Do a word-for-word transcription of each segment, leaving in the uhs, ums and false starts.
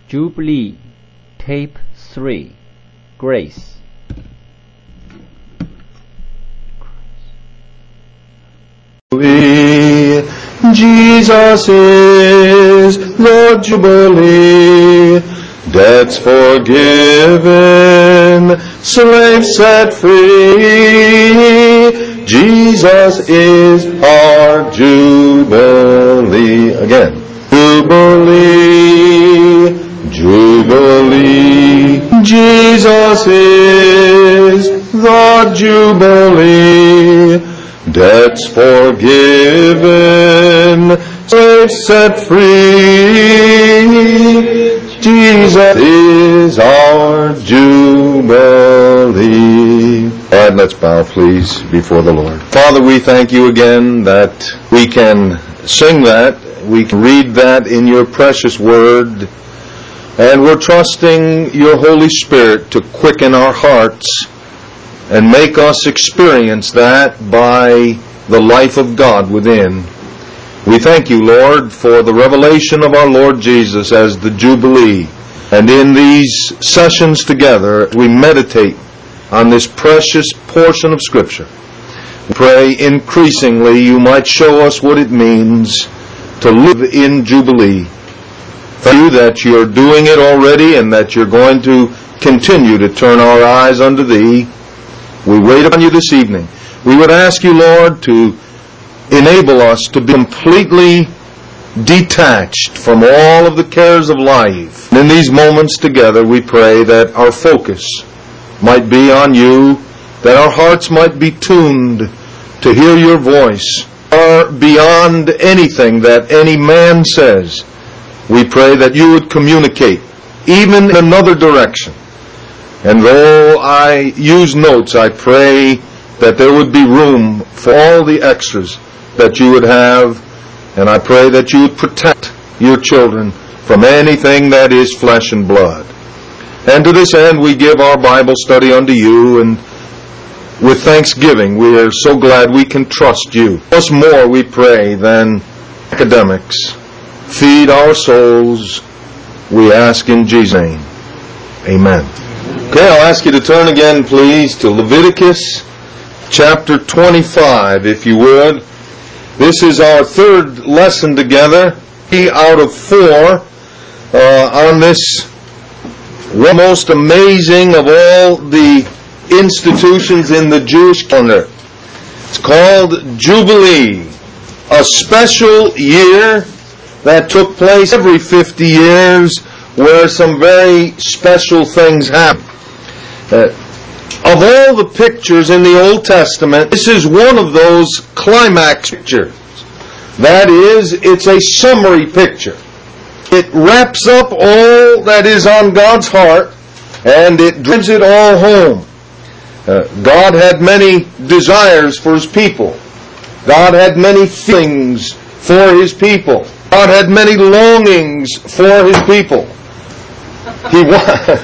Jubilee, Tape three, Grace. Jesus is the Jubilee, debts forgiven, slaves set free. Jesus is our Jubilee. Again. Jubilee, Jubilee. Jesus is the Jubilee, debts forgiven, slaves set free. Jesus is our Jubilee. All right, let's bow, please, before the Lord. Father, we thank you again that we can sing that, we can read that in your precious word, and we're trusting your Holy Spirit to quicken our hearts and make us experience that by the life of God within. We thank you, Lord, for the revelation of our Lord Jesus as the Jubilee. And in these sessions together, we meditate on this precious portion of Scripture. We pray increasingly you might show us what it means to live in Jubilee. Thank you that you're doing it already and that you're going to continue to turn our eyes unto thee. We wait upon you this evening. We would ask you, Lord, to enable us to be completely detached from all of the cares of life. And in these moments together, we pray that our focus might be on you, that our hearts might be tuned to hear your voice, or beyond anything that any man says. We pray that you would communicate, even in another direction. And though I use notes, I pray that there would be room for all the extras that you would have, and I pray that you would protect your children from anything that is flesh and blood. And to this end, we give our Bible study unto you, and with thanksgiving, we are so glad we can trust you. Much more, we pray, than academics. Feed our souls, we ask in Jesus' name. Amen. Okay, I'll ask you to turn again, please, to Leviticus chapter twenty-five, if you would. This is our third lesson together, three out of four, uh, on this one most amazing of all the institutions in the Jewish calendar. It's called Jubilee, a special year that took place every fifty years, where some very special things happen. Uh, of all the pictures in the Old Testament, this is one of those climax pictures. That is, it's a summary picture. It wraps up all that is on God's heart, and it brings it all home. Uh, God had many desires for His people. God had many feelings for His people. God had many longings for His people. He wa-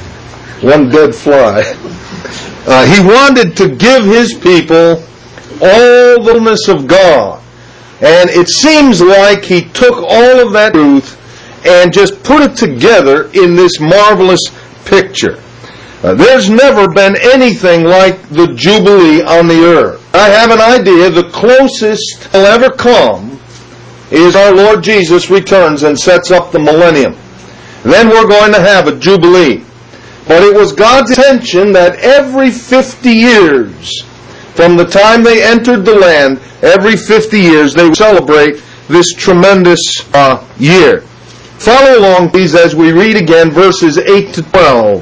one dead fly. Uh, he wanted to give His people all the fullness of God. And it seems like He took all of that truth and just put it together in this marvelous picture. Uh, there's never been anything like the Jubilee on the earth. I have an idea the closest will ever come is our Lord Jesus returns and sets up the millennium. Then we're going to have a Jubilee. But it was God's intention that every fifty years, from the time they entered the land, every fifty years they would celebrate this tremendous uh, year. Follow along, please, as we read again verses eight to twelve.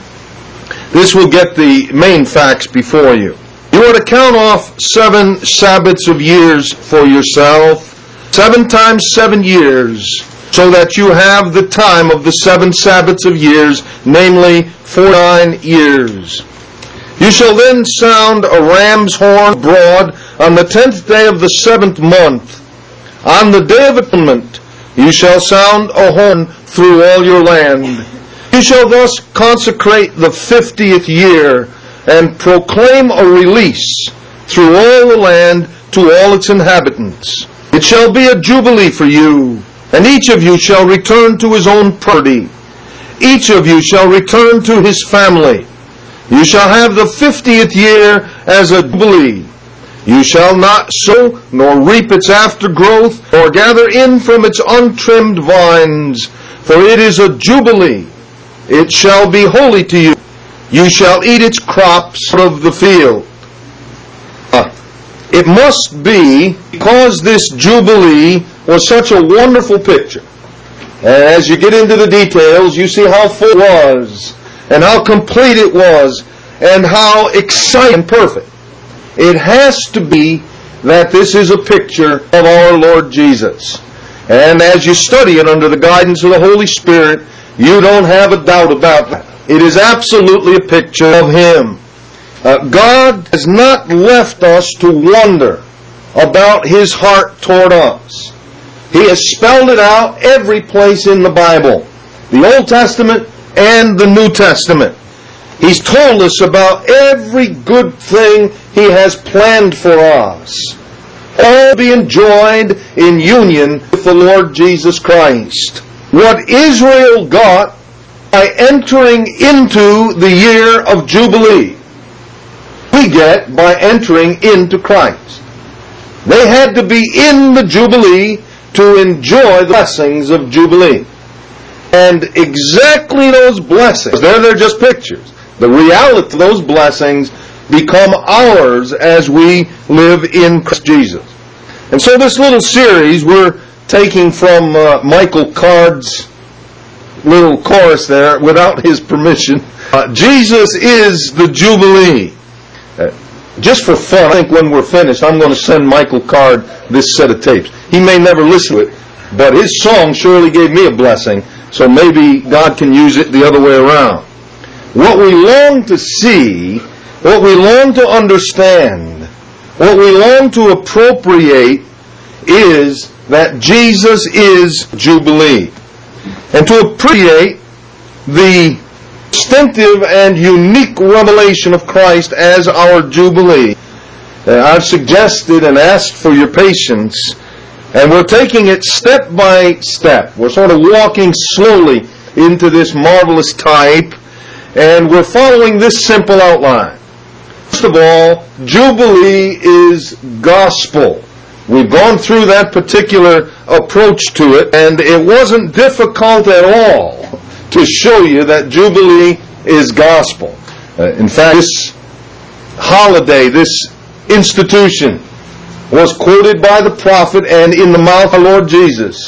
This will get the main facts before you. You are to count off seven Sabbaths of years for yourself, seven times seven years, so that you have the time of the seven Sabbaths of years, namely forty-nine years. You shall then sound a ram's horn abroad on the tenth day of the seventh month. On the day of atonement you shall sound a horn through all your land. You shall thus consecrate the fiftieth year, and proclaim a release through all the land to all its inhabitants. It shall be a jubilee for you, and each of you shall return to his own property. each of you shall return to his family. You shall have the fiftieth year as a jubilee. You shall not sow, nor reap its aftergrowth, or gather in from its untrimmed vines, for it is a jubilee. It shall be holy to you. You shall eat its crops of the field. Uh, it must be because this jubilee was such a wonderful picture. And as you get into the details, you see how full it was, and how complete it was, and how exciting and perfect. It has to be that this is a picture of our Lord Jesus. And as you study it under the guidance of the Holy Spirit, you don't have a doubt about that. It is absolutely a picture of Him. Uh, God has not left us to wonder about His heart toward us. He has spelled it out every place in the Bible, the Old Testament and the New Testament. He's told us about every good thing He has planned for us, all be enjoyed in union with the Lord Jesus Christ. What Israel got by entering into the year of Jubilee, we get by entering into Christ. They had to be in the Jubilee to enjoy the blessings of Jubilee. And exactly those blessings, they're, they're just pictures. The reality of those blessings become ours as we live in Christ Jesus. And so this little series we're taking from uh, Michael Card's little chorus there, without his permission. Uh, Jesus is the Jubilee. Uh, just for fun, I think when we're finished, I'm going to send Michael Card this set of tapes. He may never listen to it, but his song surely gave me a blessing, so maybe God can use it the other way around. What we long to see, what we long to understand, what we long to appropriate is that Jesus is Jubilee. And to appreciate the distinctive and unique revelation of Christ as our Jubilee, uh, I've suggested and asked for your patience, and we're taking it step by step. We're sort of walking slowly into this marvelous type, and we're following this simple outline. First of all, Jubilee is gospel. We've gone through that particular approach to it, and it wasn't difficult at all to show you that Jubilee is gospel. Uh, in fact, this holiday, this institution, was quoted by the prophet and in the mouth of Lord Jesus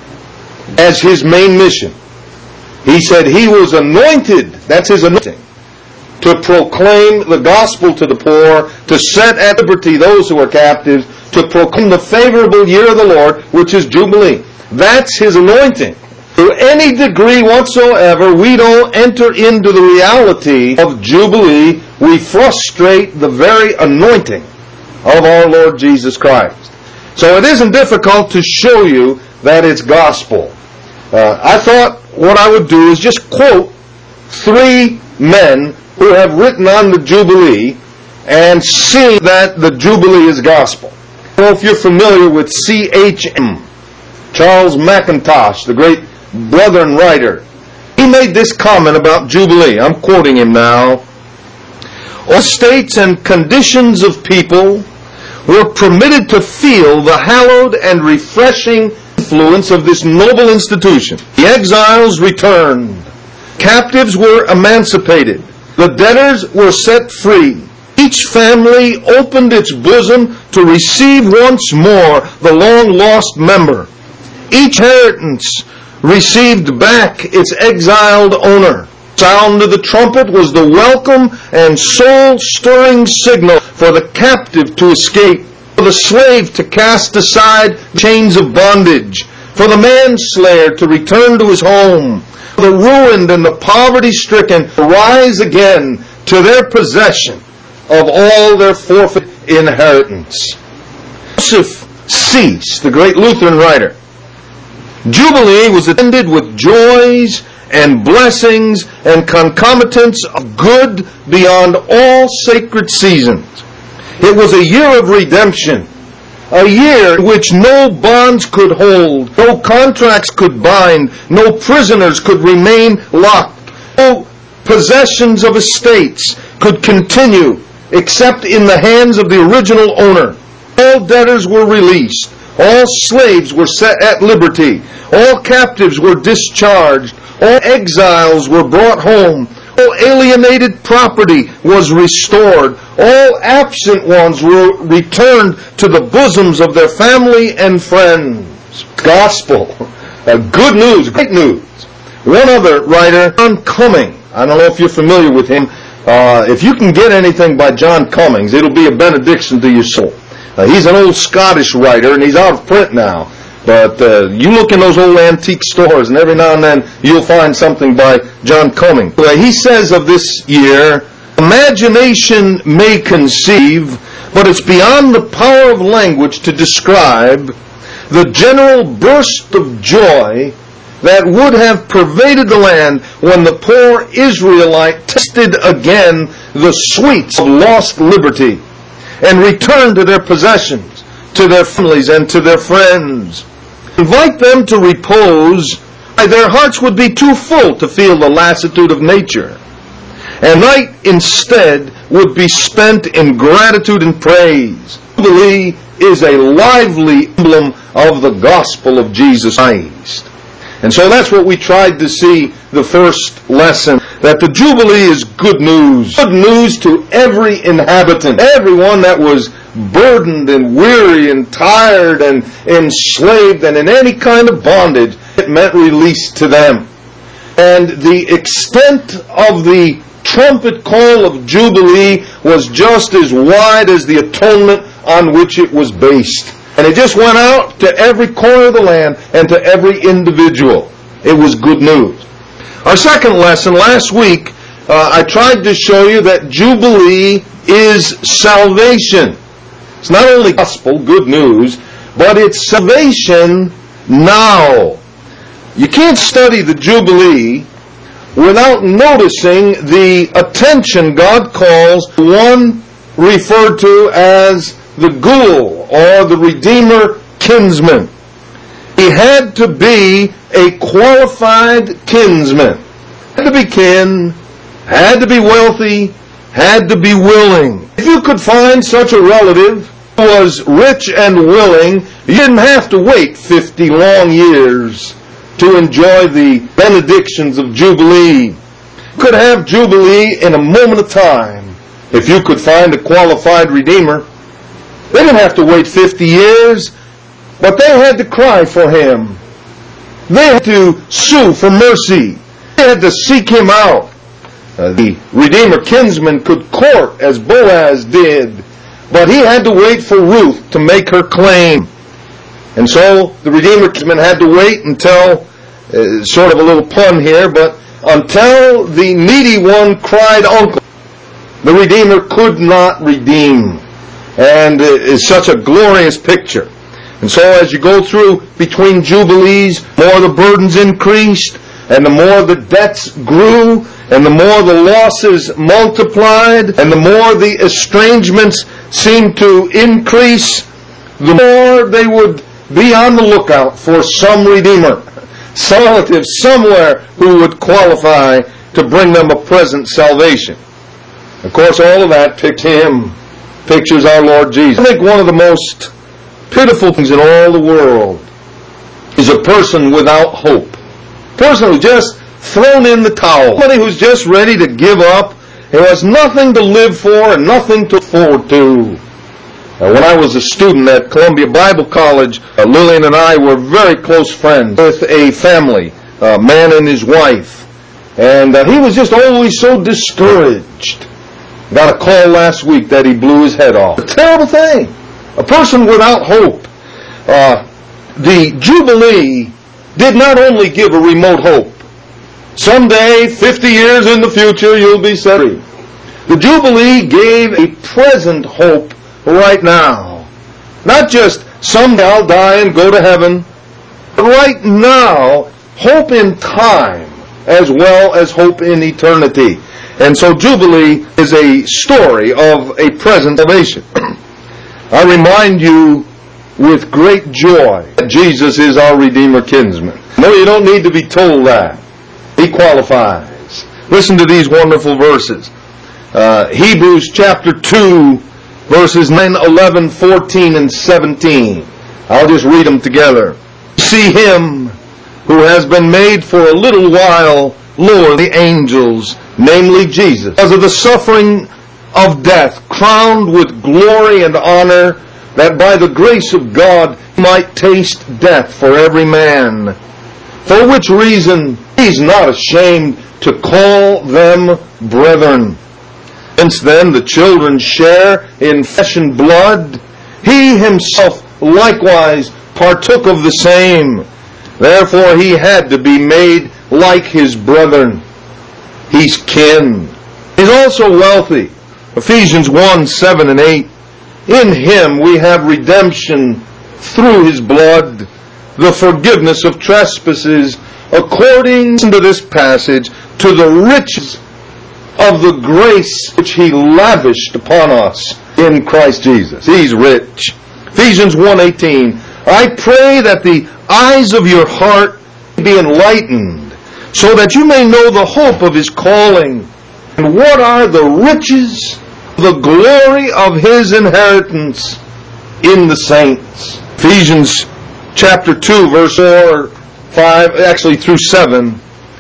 as his main mission. He said he was anointed, that's his anointing, to proclaim the gospel to the poor, to set at liberty those who are captives, to proclaim the favorable year of the Lord, which is Jubilee. That's his anointing. To any degree whatsoever, we don't enter into the reality of Jubilee. We frustrate the very anointing of our Lord Jesus Christ. So it isn't difficult to show you that it's gospel. Uh, I thought what I would do is just quote three men who have written on the Jubilee and see that the Jubilee is gospel. I don't know if you're familiar with C H M, Charles McIntosh, the great Brethren writer. He made this comment about Jubilee. I'm quoting him now. All states and conditions of people were permitted to feel the hallowed and refreshing influence of this noble institution. The exiles returned. Captives were emancipated. The debtors were set free. Each family opened its bosom to receive once more the long-lost member. Each inheritance received back its exiled owner. Sound of the trumpet was the welcome and soul-stirring signal for the captive to escape, for the slave to cast aside the chains of bondage, for the manslayer to return to his home, for the ruined and the poverty-stricken to rise again to their possession of all their forfeit inheritance. Joseph Cease, the great Lutheran writer, Jubilee was attended with joys and blessings and concomitants of good beyond all sacred seasons. It was a year of redemption, A year in which no bonds could hold, no contracts could bind, no prisoners could remain locked, no possessions of estates could continue except in the hands of the original owner. All debtors were released. All slaves were set at liberty. All captives were discharged. All exiles were brought home. All alienated property was restored. All absent ones were returned to the bosoms of their family and friends. Gospel. Uh, good news, great news. One other writer, John Cumming. I don't know if you're familiar with him. Uh, if you can get anything by John Cummings, it'll be a benediction to your soul. Uh, he's an old Scottish writer, and he's out of print now. But uh, you look in those old antique stores, and every now and then you'll find something by John Cumming. Uh, he says of this year, imagination may conceive, but it's beyond the power of language to describe the general burst of joy that would have pervaded the land when the poor Israelite tasted again the sweets of lost liberty and returned to their possessions, to their families, and to their friends. Invite them to repose, their hearts would be too full to feel the lassitude of nature. And night instead would be spent in gratitude and praise. Jubilee is a lively emblem of the gospel of Jesus Christ. And so that's what we tried to see the first lesson, that the Jubilee is good news. Good news to every inhabitant, everyone that was burdened and weary and tired and enslaved and in any kind of bondage. It meant release to them. And the extent of the trumpet call of Jubilee was just as wide as the atonement on which it was based. And it just went out to every corner of the land and to every individual. It was good news. Our second lesson, last week, uh, I tried to show you that Jubilee is salvation. It's not only gospel, good news, but it's salvation now. You can't study the Jubilee without noticing the attention God calls one referred to as the Goul, or the Redeemer kinsman. He had to be a qualified kinsman. Had to be kin, had to be wealthy, had to be willing. If you could find such a relative who was rich and willing, you didn't have to wait fifty long years to enjoy the benedictions of Jubilee. You could have Jubilee in a moment of time if you could find a qualified Redeemer. They didn't have to wait fifty years, but they had to cry for him. They had to sue for mercy. They had to seek him out. Uh, the Redeemer kinsman could court as Boaz did, but he had to wait for Ruth to make her claim. And so the Redeemer kinsman had to wait until, uh, sort of a little pun here, but until the needy one cried uncle, the Redeemer could not redeem. And it is such a glorious picture. And so as you go through between Jubilees, more the burdens increased, and the more the debts grew, and the more the losses multiplied, and the more the estrangements seemed to increase, the more they would be on the lookout for some Redeemer, some relative somewhere who would qualify to bring them a present salvation. Of course, all of that picked him. Pictures our Lord Jesus. I think one of the most pitiful things in all the world is a person without hope. A person who's just thrown in the towel. Somebody who's just ready to give up, who has nothing to live for and nothing to look forward to. Uh, when I was a student at Columbia Bible College, uh, Lillian and I were very close friends with a family, a man and his wife. And uh, he was just always so discouraged. Got a call last week that he blew his head off. A terrible thing. A person without hope. Uh, the Jubilee did not only give a remote hope. Someday, fifty years in the future, you'll be set free. The Jubilee gave a present hope right now. Not just someday I'll die and go to heaven, but right now, hope in time as well as hope in eternity. And so Jubilee is a story of a present salvation. I remind you with great joy that Jesus is our Redeemer kinsman. No, you don't need to be told that. He qualifies. Listen to these wonderful verses. Uh, Hebrews chapter two, verses nine, eleven, fourteen, and seventeen. I'll just read them together. See him who has been made for a little while lower than the angels, namely Jesus, because of the suffering of death, crowned with glory and honor, that by the grace of God he might taste death for every man. For which reason he's not ashamed to call them brethren. Since then the children share in flesh and blood, he himself likewise partook of the same. Therefore he had to be made like his brethren. He's kin. He's also wealthy. Ephesians one, seven and eight. In him we have redemption through his blood, the forgiveness of trespasses, according to this passage, to the riches of the grace which he lavished upon us in Christ Jesus. He's rich. Ephesians one eighteen. I pray that the eyes of your heart be enlightened, so that you may know the hope of his calling, and what are the riches, the glory of his inheritance in the saints. Ephesians chapter two, verse four, five, actually through seven.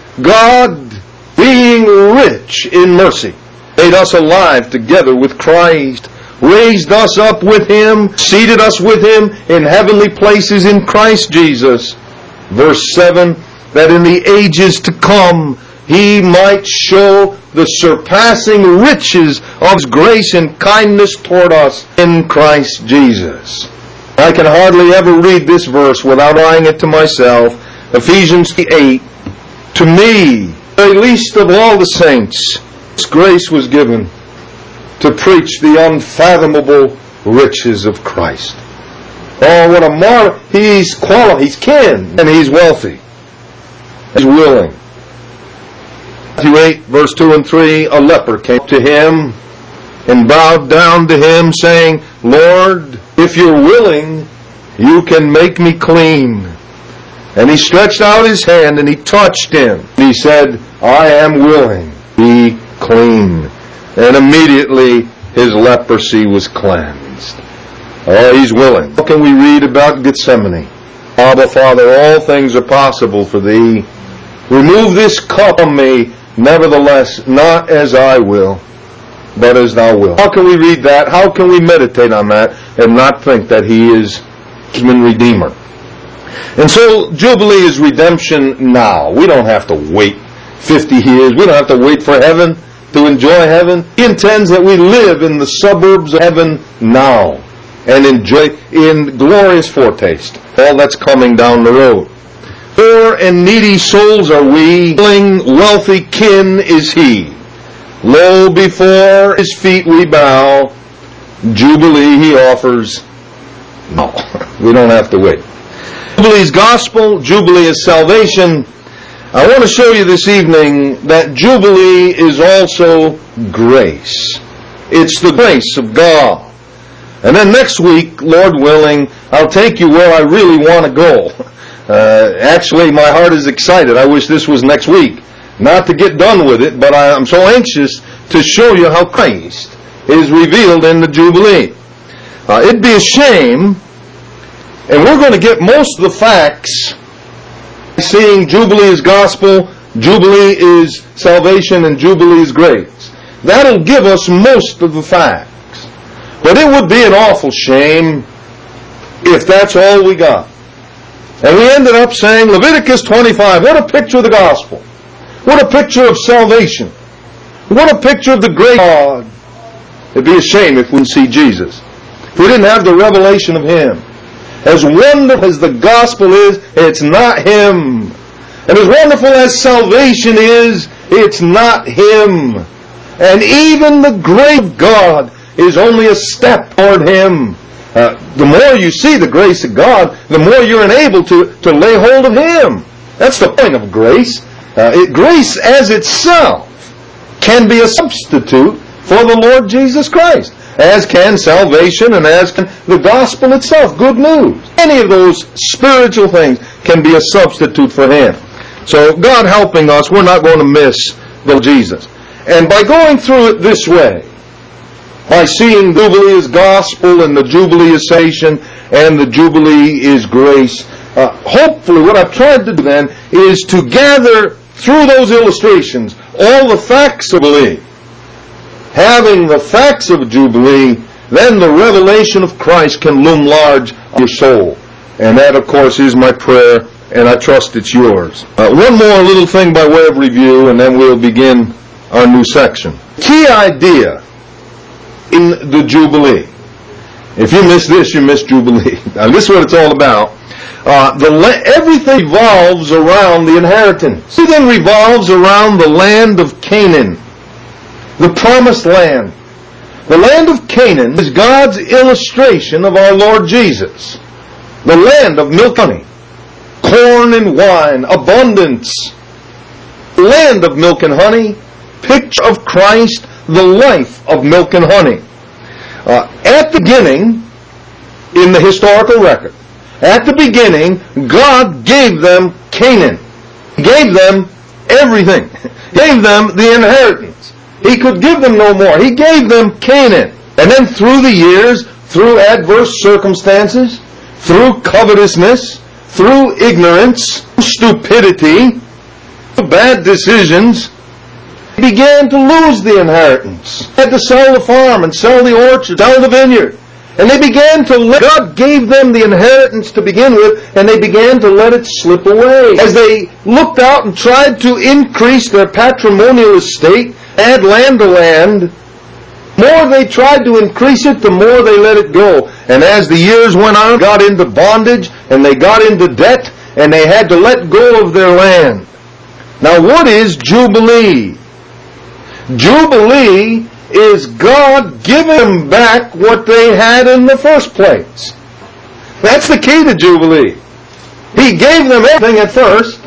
God, being rich in mercy, made us alive together with Christ, raised us up with him, seated us with him in heavenly places in Christ Jesus. Verse seven, that in the ages to come he might show the surpassing riches of his grace and kindness toward us in Christ Jesus. I can hardly ever read this verse without applying it to myself. Ephesians eight, to me, the least of all the saints, this grace was given to preach the unfathomable riches of Christ. Oh, what a marvel. He's qualified, he's kin, and he's wealthy. He's willing. Matthew eight, verse two and three, a leper came to him and bowed down to him, saying, Lord, if you're willing, you can make me clean. And he stretched out his hand and he touched him. And he said, I am willing, be clean. And immediately his leprosy was cleansed. Oh, he's willing. How can we read about Gethsemane? Abba, Father, all things are possible for thee. Remove this cup from me, nevertheless, not as I will, but as thou wilt. How can we read that? How can we meditate on that and not think that he is human Redeemer? And so Jubilee is redemption now. We don't have to wait fifty years. We don't have to wait for heaven to enjoy heaven. He intends that we live in the suburbs of heaven now and enjoy in glorious foretaste all that's coming down the road. Poor and needy souls are we, wealthy kin is he. Low before his feet we bow, Jubilee he offers. No, we don't have to wait. Jubilee is gospel, Jubilee is salvation. I want to show you this evening that Jubilee is also grace. It's the grace of God. And then next week, Lord willing, I'll take you where I really want to go. Uh, actually, my heart is excited. I wish this was next week. Not to get done with it, but I, I'm so anxious to show you how Christ is revealed in the Jubilee. Uh, it'd be a shame, and we're going to get most of the facts seeing Jubilee is gospel, Jubilee is salvation, and Jubilee is grace. That'll give us most of the facts. But it would be an awful shame if that's all we got. And we ended up saying Leviticus twenty-five, what a picture of the gospel. What a picture of salvation. What a picture of the great God. It'd be a shame if we didn't see Jesus. If we didn't have the revelation of him. As wonderful as the gospel is, it's not him. And as wonderful as salvation is, it's not him. And even the grace of God is only a step toward him. Uh, the more you see the grace of God, the more you're enabled to, to lay hold of him. That's the point of grace. Uh, it, grace as itself can be a substitute for the Lord Jesus Christ. as can salvation and as can the gospel itself, good news. Any of those spiritual things can be a substitute for Him. So God helping us, we're not going to miss the Jesus. And by going through it this way, by seeing Jubilee is gospel and the Jubilee is salvation and the Jubilee is grace, uh, hopefully what I've tried to do then is to gather through those illustrations all the facts of Jubilee. Having the facts of Jubilee, then the revelation of Christ can loom large on your soul. And that, of course, is my prayer, and I trust it's yours. Uh, one more little thing by way of review, and then we'll begin our new section. Key idea in the Jubilee. If you miss this, you miss Jubilee. Now, this is what it's all about. Uh, the la- everything revolves around the inheritance. Everything revolves around the land of Canaan, the promised land. The land of Canaan is God's illustration of our Lord Jesus. The land of milk and honey, corn and wine, abundance. The land of milk and honey, picture of Christ, the life of milk and honey. Uh, at the beginning, in the historical record, at the beginning, God gave them Canaan. He gave them everything. He gave them the inheritance. He could give them no more. He gave them Canaan. And then through the years, through adverse circumstances, through covetousness, through ignorance, stupidity, bad decisions, they began to lose the inheritance. They had to sell the farm and sell the orchard, sell the vineyard. And they began to let, God gave them the inheritance to begin with, and they began to let it slip away. As they looked out and tried to increase their patrimonial estate, add land to land, the more they tried to increase it, the more they let it go. And as the years went on, they got into bondage, and they got into debt, and they had to let go of their land. Now what is Jubilee? Jubilee is God giving them back what they had in the first place. That's the key to Jubilee. He gave them everything at first,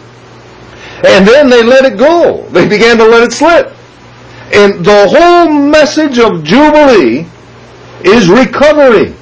and then they let it go. They began to let it slip. And the whole message of Jubilee is recovery,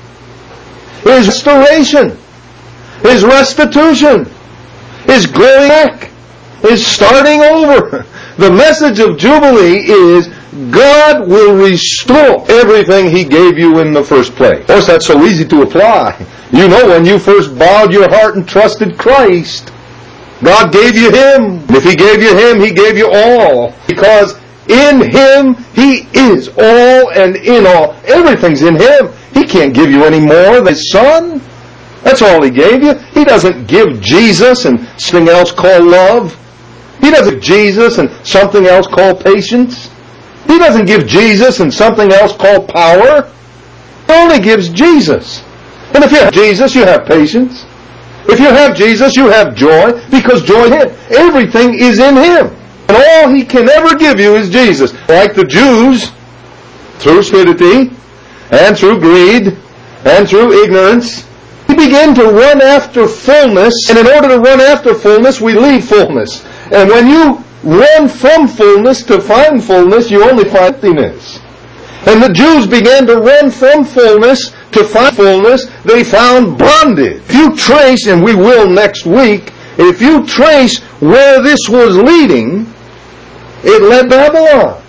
is restoration, is restitution, is going back, is starting over. The message of Jubilee is God will restore everything He gave you in the first place. Of course, that's so easy to apply. You know, when you first bowed your heart and trusted Christ, God gave you Him. If He gave you Him, He gave you all. Because in Him, He is all and in all. Everything's in Him. He can't give you any more than His Son. That's all He gave you. He doesn't give Jesus and something else called love. He doesn't give Jesus and something else called patience. He doesn't give Jesus and something else called power. He only gives Jesus. And if you have Jesus, you have patience. If you have Jesus, you have joy, because joy in Him. Everything is in Him. And all He can ever give you is Jesus. Like the Jews, through stupidity, and through greed, and through ignorance, we begin to run after fullness, and in order to run after fullness, we leave fullness. And when you run from fullness to find fullness, you only find emptiness. And the Jews began to run from fullness to find fullness. They found bondage. If you trace, and we will next week, if you trace where this was leading, it led Babylon.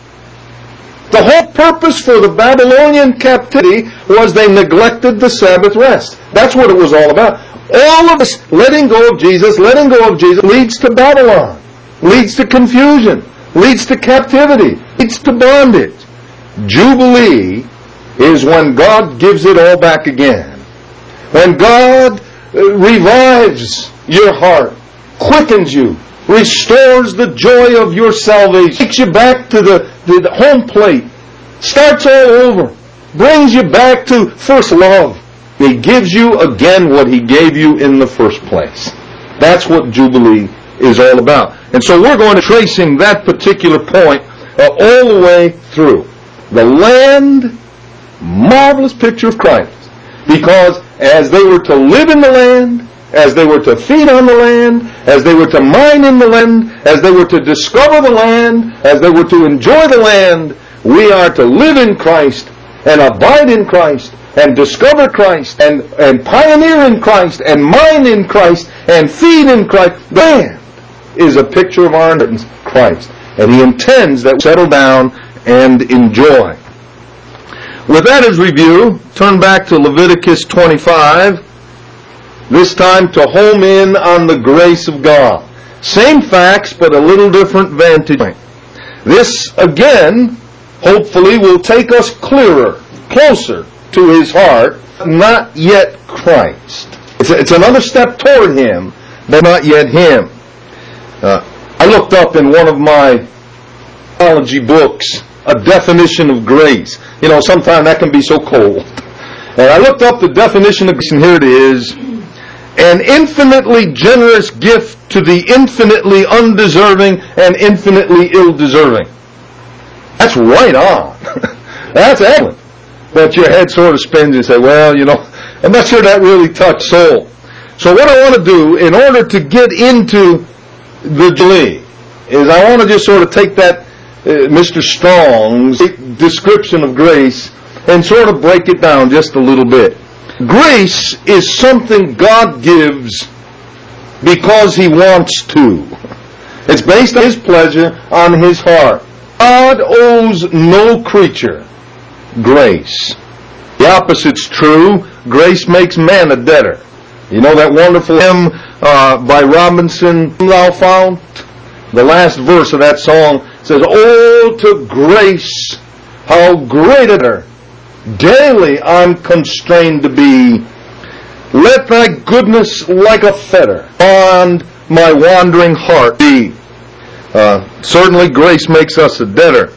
The whole purpose for the Babylonian captivity was they neglected the Sabbath rest. That's what it was all about. All of this letting go of Jesus, letting go of Jesus, leads to Babylon, leads to confusion, leads to captivity, leads to bondage. Jubilee is when God gives it all back again. When God revives your heart, quickens you, restores the joy of your salvation, takes you back to the, the, the home plate, starts all over, brings you back to first love. He gives you again what He gave you in the first place. That's what Jubilee is all about. And so we're going to tracing that particular point uh, all the way through. The land, marvelous picture of Christ. Because as they were to live in the land, as they were to feed on the land, as they were to mine in the land, as they were to discover the land, as they were to enjoy the land, we are to live in Christ and abide in Christ and discover Christ and, and pioneer in Christ and mine in Christ and feed in Christ. The land is a picture of our inheritance, Christ. And He intends that we settle down and enjoy. With that as review, turn back to Leviticus twenty-five, this time to home in on the grace of God. Same facts, but a little different vantage point. This, again, hopefully will take us clearer, closer to His heart, not yet Christ. It's, a, it's another step toward Him, but not yet Him. Uh, I looked up in one of my theology books a definition of grace. You know, sometimes that can be so cold. And I looked up the definition of grace, and here it is. An infinitely generous gift to the infinitely undeserving and infinitely ill-deserving. That's right on. That's excellent. But your head sort of spins and you say, well, you know, I'm not sure that really touched soul. So what I want to do, in order to get into the Jubilee, is I want to just sort of take that uh, Mister Strong's description of grace and sort of break it down just a little bit. Grace is something God gives because He wants to. It's based on His pleasure, on His heart. God owes no creature grace. The opposite's true. Grace makes man a debtor. You know that wonderful hymn uh, by Robinson, Thou Fount? The last verse of that song says, "Oh, to grace, how great a debtor daily I'm constrained to be. Let Thy goodness like a fetter bond my wandering heart be." Uh, certainly grace makes us a debtor.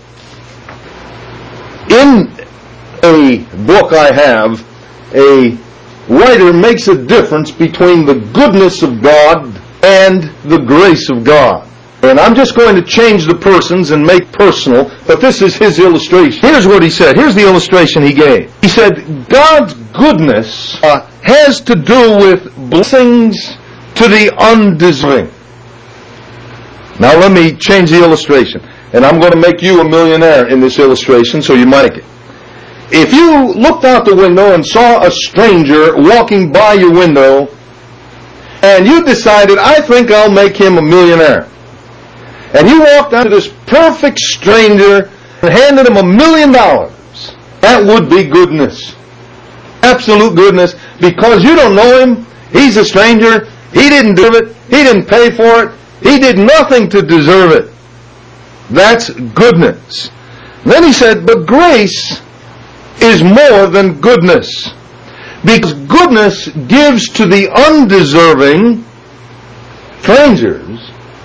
In a book I have, a writer makes a difference between the goodness of God and the grace of God. And I'm just going to change the persons and make personal, but this is his illustration. Here's what he said. Here's the illustration he gave. He said, God's goodness uh, has to do with blessings to the undeserving. Now let me change the illustration. And I'm going to make you a millionaire in this illustration, so you might like it. If you looked out the window and saw a stranger walking by your window, and you decided, I think I'll make him a millionaire, and you walked out to this perfect stranger and handed him a million dollars, that would be goodness. Absolute goodness, because you don't know him, he's a stranger, he didn't do it, he didn't pay for it, he did nothing to deserve it. That's goodness. Then he said, but grace is more than goodness. Because goodness gives to the undeserving strangers.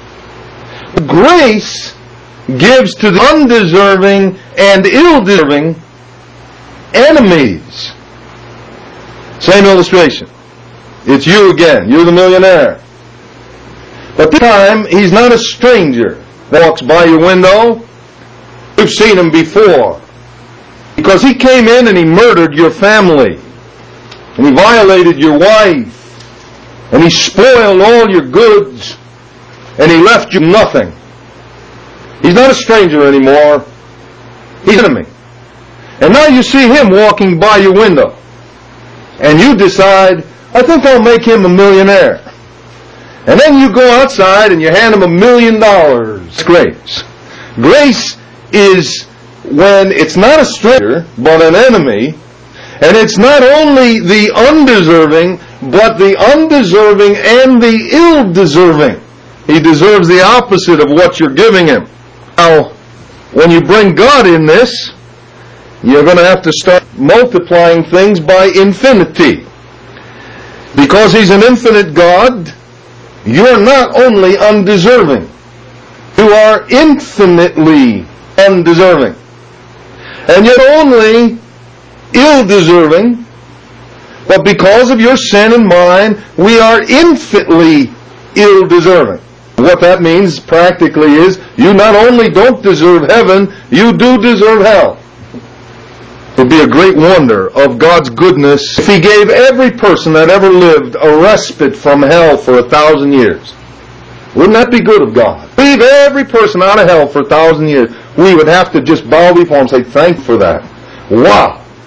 Grace gives to the undeserving and ill-deserving enemies. Same illustration. It's you again. You're the millionaire. But this time, he's not a stranger that walks by your window. You've seen him before. Because he came in and he murdered your family. And he violated your wife. And he spoiled all your goods. And he left you nothing. He's not a stranger anymore. He's an enemy. And now you see him walking by your window. And you decide, I think I'll make him a millionaire. And then you go outside and you hand him a million dollars. It's grace. Grace is when it's not a stranger, but an enemy. And it's not only the undeserving, but the undeserving and the ill-deserving. He deserves the opposite of what you're giving him. Now, when you bring God in this, you're going to have to start multiplying things by infinity. Because He's an infinite God, you're not only undeserving, you are infinitely undeserving. And yet only ill-deserving, but because of your sin and mine, we are infinitely ill-deserving. What that means practically is, you not only don't deserve heaven, you do deserve hell. It would be a great wonder of God's goodness if He gave every person that ever lived a respite from hell for a thousand years. Wouldn't that be good of God? Leave every person out of hell for a thousand years. We would have to just bow before Him and say, thank you for that. Wow.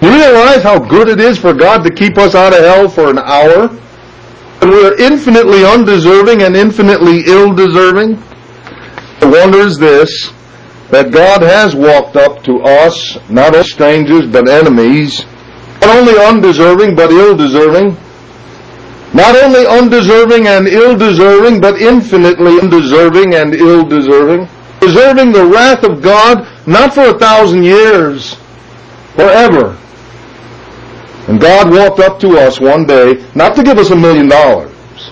You realize how good it is for God to keep us out of hell for an hour? And we're infinitely undeserving and infinitely ill-deserving. The wonder is this, that God has walked up to us, not only strangers but enemies, not only undeserving but ill-deserving, not only undeserving and ill-deserving, but infinitely undeserving and ill-deserving, deserving the wrath of God, not for a thousand years, forever. And God walked up to us one day, not to give us a million dollars,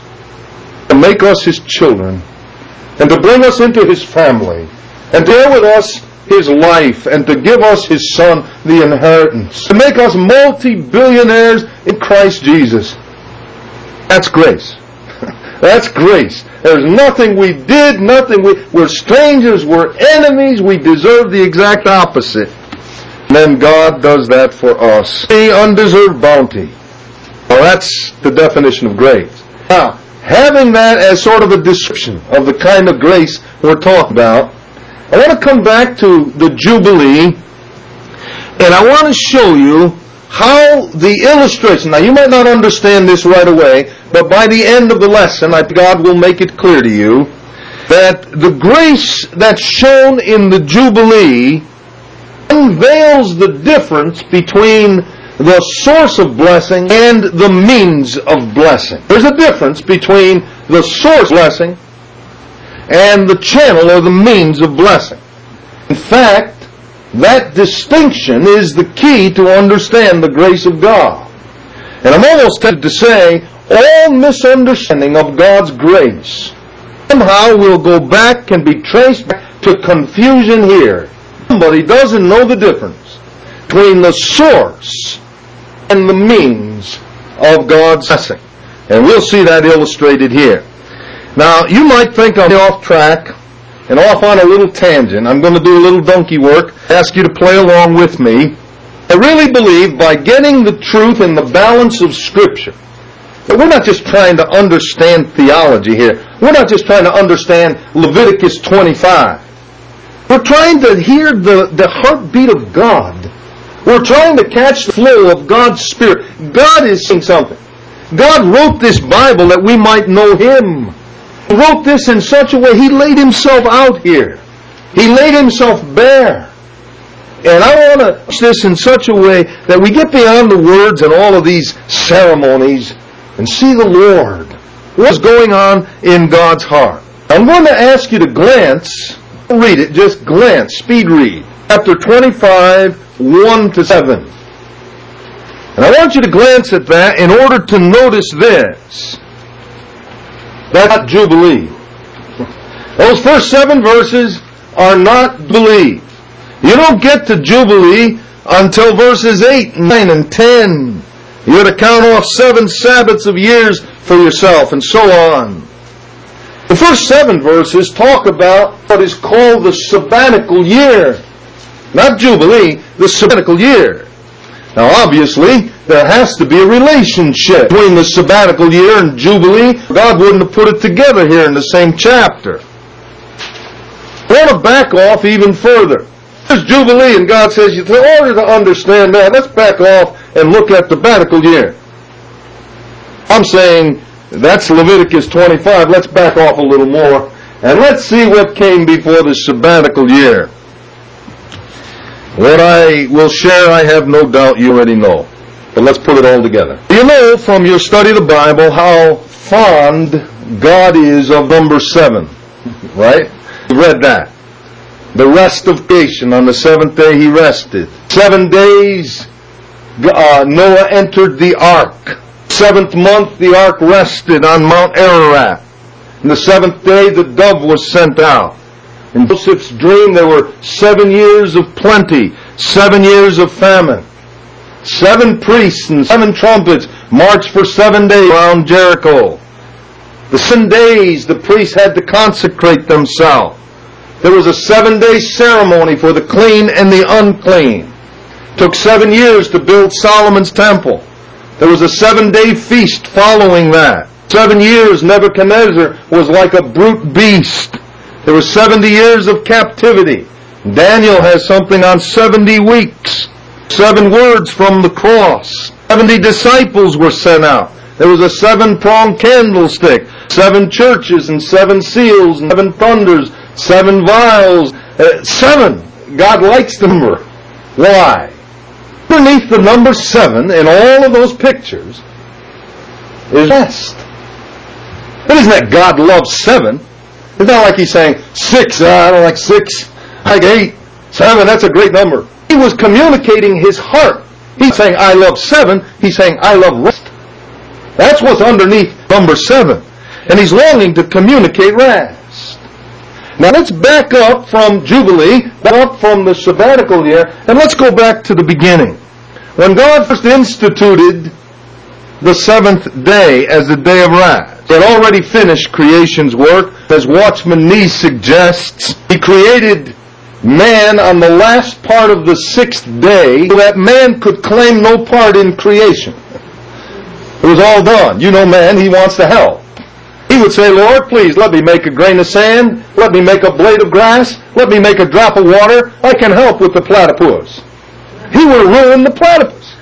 to make us His children, and to bring us into His family, and to share with us His life, and to give us His Son the inheritance, to make us multi-billionaires in Christ Jesus. That's grace. That's grace. There's nothing we did, nothing we... We're strangers, we're enemies, we deserve the exact opposite. And then God does that for us. The undeserved bounty. Well, that's the definition of grace. Now, having that as sort of a description of the kind of grace we're talking about, I want to come back to the Jubilee, and I want to show you how the illustration, now you might not understand this right away, but by the end of the lesson, I, God will make it clear to you that the grace that's shown in the Jubilee unveils the difference between the source of blessing and the means of blessing. There's a difference between the source of blessing and the channel or the means of blessing. In fact, that distinction is the key to understand the grace of God. And I'm almost tempted to say, all misunderstanding of God's grace somehow will go back, can be traced back to confusion here. Somebody doesn't know the difference between the source and the means of God's blessing. And we'll see that illustrated here. Now, you might think I'm off track and off on a little tangent. I'm going to do a little donkey work, ask you to play along with me. I really believe by getting the truth and the balance of Scripture, that we're not just trying to understand theology here. We're not just trying to understand Leviticus twenty-five. We're trying to hear the, the heartbeat of God. We're trying to catch the flow of God's Spirit. God is saying something. God wrote this Bible that we might know Him. He wrote this in such a way, He laid Himself out here. He laid Himself bare. And I want to teach this in such a way that we get beyond the words and all of these ceremonies and see the Lord. What's going on in God's heart? I'm going to ask you to glance, read it, just glance, speed read. Chapter twenty-five, one to seven. And I want you to glance at that in order to notice this. That's not Jubilee. Those first seven verses are not Jubilee. You don't get to Jubilee until verses eight, nine, and ten. You got to count off seven Sabbaths of years for yourself, and so on. The first seven verses talk about what is called the sabbatical year. Not Jubilee, the sabbatical year. Now obviously, there has to be a relationship between the sabbatical year and Jubilee. God wouldn't have put it together here in the same chapter. I want to back off even further. There's Jubilee, and God says, in order to understand that, let's back off and look at the sabbatical year. I'm saying, that's Leviticus twenty-five. Let's back off a little more, and let's see what came before the sabbatical year. What I will share, I have no doubt you already know. But let's put it all together. You know from your study of the Bible how fond God is of number seven. Right? You read that. The rest of creation. On the seventh day He rested. Seven days uh, Noah entered the ark. Seventh month the ark rested on Mount Ararat. And the seventh day the dove was sent out. In Joseph's dream there were seven years of plenty, seven years of famine. Seven priests and seven trumpets marched for seven days around Jericho. The seven days the priests had to consecrate themselves. There was a seven-day ceremony for the clean and the unclean. It took seven years to build Solomon's temple. There was a seven-day feast following that. Seven years Nebuchadnezzar was like a brute beast. There were seventy years of captivity. Daniel has something on seventy weeks. Seven words from the cross. Seventy disciples were sent out. There was a seven-pronged candlestick, seven churches and seven seals, and seven thunders, seven vials, uh, seven. God likes the number. Why? Underneath the number seven in all of those pictures is rest. But isn't that God loves seven? It's not like he's saying, six, uh, I don't like six, I like eight, seven, that's a great number. He was communicating his heart. He's saying, I love seven. He's saying, I love rest. That's what's underneath number seven. And he's longing to communicate rest. Now let's back up from Jubilee, back up from the sabbatical year, and let's go back to the beginning. When God first instituted the seventh day as the day of rest, he had already finished creation's work. As Watchman Nee suggests, he created man on the last part of the sixth day so that man could claim no part in creation. It was all done. You know man, he wants to help. He would say, Lord, please let me make a grain of sand, let me make a blade of grass, let me make a drop of water. I can help with the platypus. He would ruin the platypus.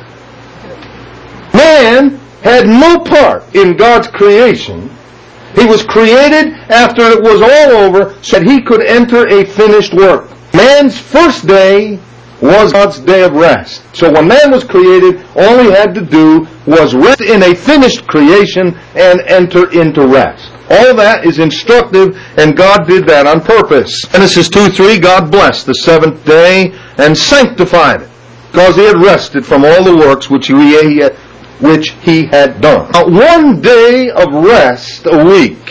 Man had no part in God's creation. He was created after it was all over so that he could enter a finished work. Man's first day was God's day of rest. So when man was created, all he had to do was rest in a finished creation and enter into rest. All that is instructive, and God did that on purpose. Genesis two three, God blessed the seventh day and sanctified it, because he had rested from all the works which he had which he had done. Now, one day of rest a week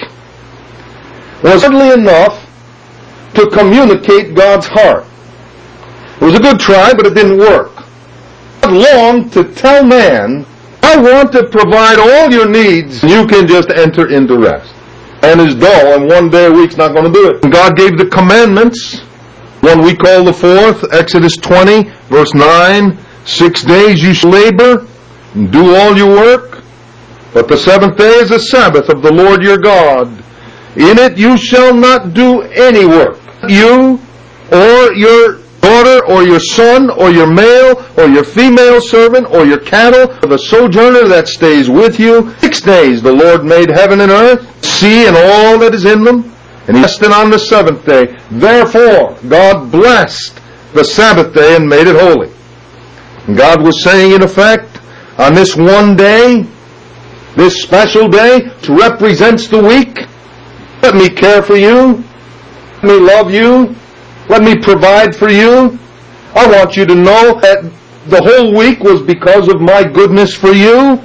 was hardly enough to communicate God's heart. It was a good try, but it didn't work. God longed to tell man, I want to provide all your needs, and you can just enter into rest. And is dull, and one day a week's not going to do it. And God gave the commandments, one we call the fourth, Exodus twenty, verse nine, six days you shall labor, and do all your work, but the seventh day is the Sabbath of the Lord your God. In it you shall not do any work. You or your daughter or your son or your male or your female servant or your cattle or the sojourner that stays with you. Six days the Lord made heaven and earth, sea and all that is in them, and he rested on the seventh day. Therefore God blessed the Sabbath day and made it holy. And God was saying in effect, on this one day, this special day, which represents the week, let me care for you, let me love you, let me provide for you. I want you to know that the whole week was because of my goodness for you.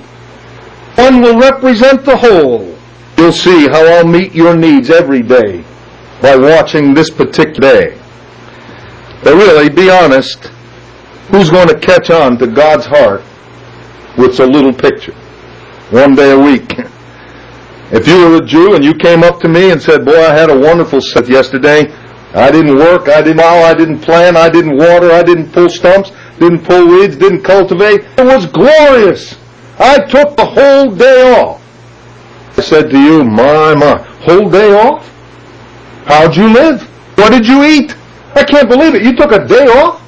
One will represent the whole. You'll see how I'll meet your needs every day by watching this particular day. But really, be honest, who's going to catch on to God's heart with a little picture? One day a week. If you were a Jew and you came up to me and said, boy, I had a wonderful set yesterday. I didn't work, I didn't mow, I didn't plant, I didn't water, I didn't pull stumps, didn't pull weeds, didn't cultivate. It was glorious. I took the whole day off. I said to you, my, my, whole day off? How'd you live? What did you eat? I can't believe it. You took a day off?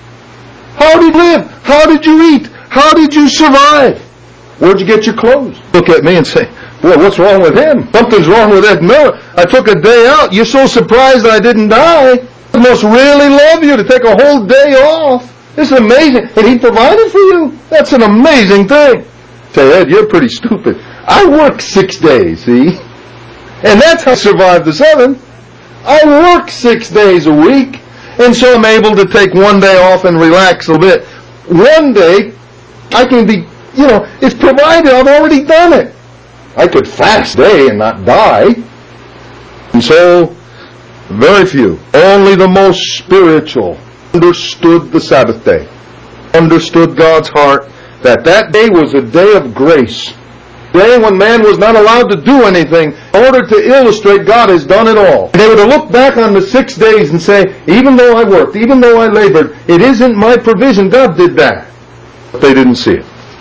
How did you live? How did you eat? How did you survive? Where'd you get your clothes? Look at me and say, boy, what's wrong with him? Something's wrong with Ed Miller. I took a day out. You're so surprised I didn't die. I must really love you to take a whole day off. This is amazing. And he provided for you. That's an amazing thing. Say, Ed, you're pretty stupid. I work six days, see? And that's how I survived the seventh. I work six days a week. And so I'm able to take one day off and relax a little bit. One day, I can be, you know, it's provided. I've already done it. I could fast a day and not die. And so, very few, only the most spiritual, understood the Sabbath day, understood God's heart, that that day was a day of grace, a day when man was not allowed to do anything, in order to illustrate God has done it all. And they were to look back on the six days and say, even though I worked, even though I labored, it isn't my provision, God did that. But they didn't see it.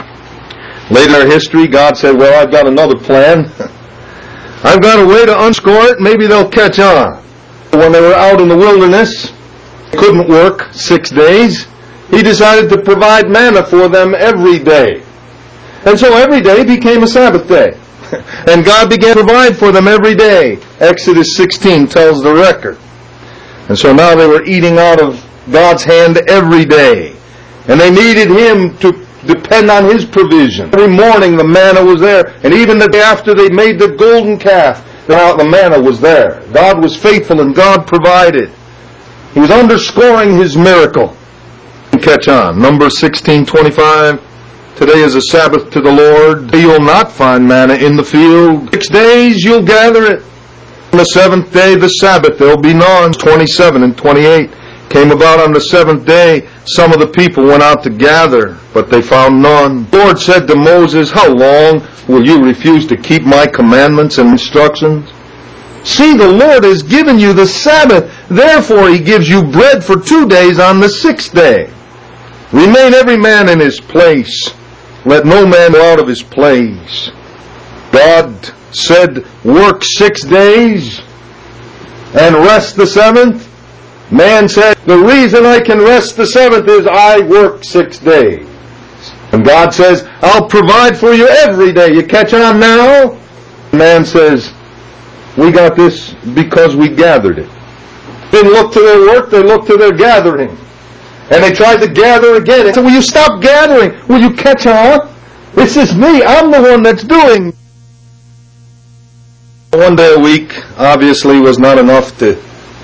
Later in our history, God said, well, I've got another plan. I've got a way to unscore it. Maybe they'll catch on. When they were out in the wilderness, they couldn't work six days. He decided to provide manna for them every day. And so every day became a Sabbath day. And God began to provide for them every day. Exodus sixteen tells the record. And so now they were eating out of God's hand every day. And they needed Him to depend on His provision. Every morning the manna was there. And even the day after they made the golden calf, the manna was there. God was faithful and God provided. He was underscoring His miracle. Catch on. Numbers sixteen twenty-five. Today is a Sabbath to the Lord. You'll not find manna in the field. Six days you'll gather it. On the seventh day, the Sabbath, there'll be none. twenty-seven and twenty-eight. Came about on the seventh day, some of the people went out to gather, but they found none. The Lord said to Moses, how long will you refuse to keep my commandments and instructions? See, the Lord has given you the Sabbath. Therefore He gives you bread for two days on the sixth day. Remain every man in his place. Let no man go out of his place. God said, work six days and rest the seventh. Man said, the reason I can rest the seventh is I work six days. And God says, I'll provide for you every day. You catch on now? Man says, we got this because we gathered it. They didn't look to their work, they looked to their gathering. And they tried to gather again. They said, will you stop gathering? Will you catch on? This is me. I'm the one that's doing. One day a week obviously was not enough to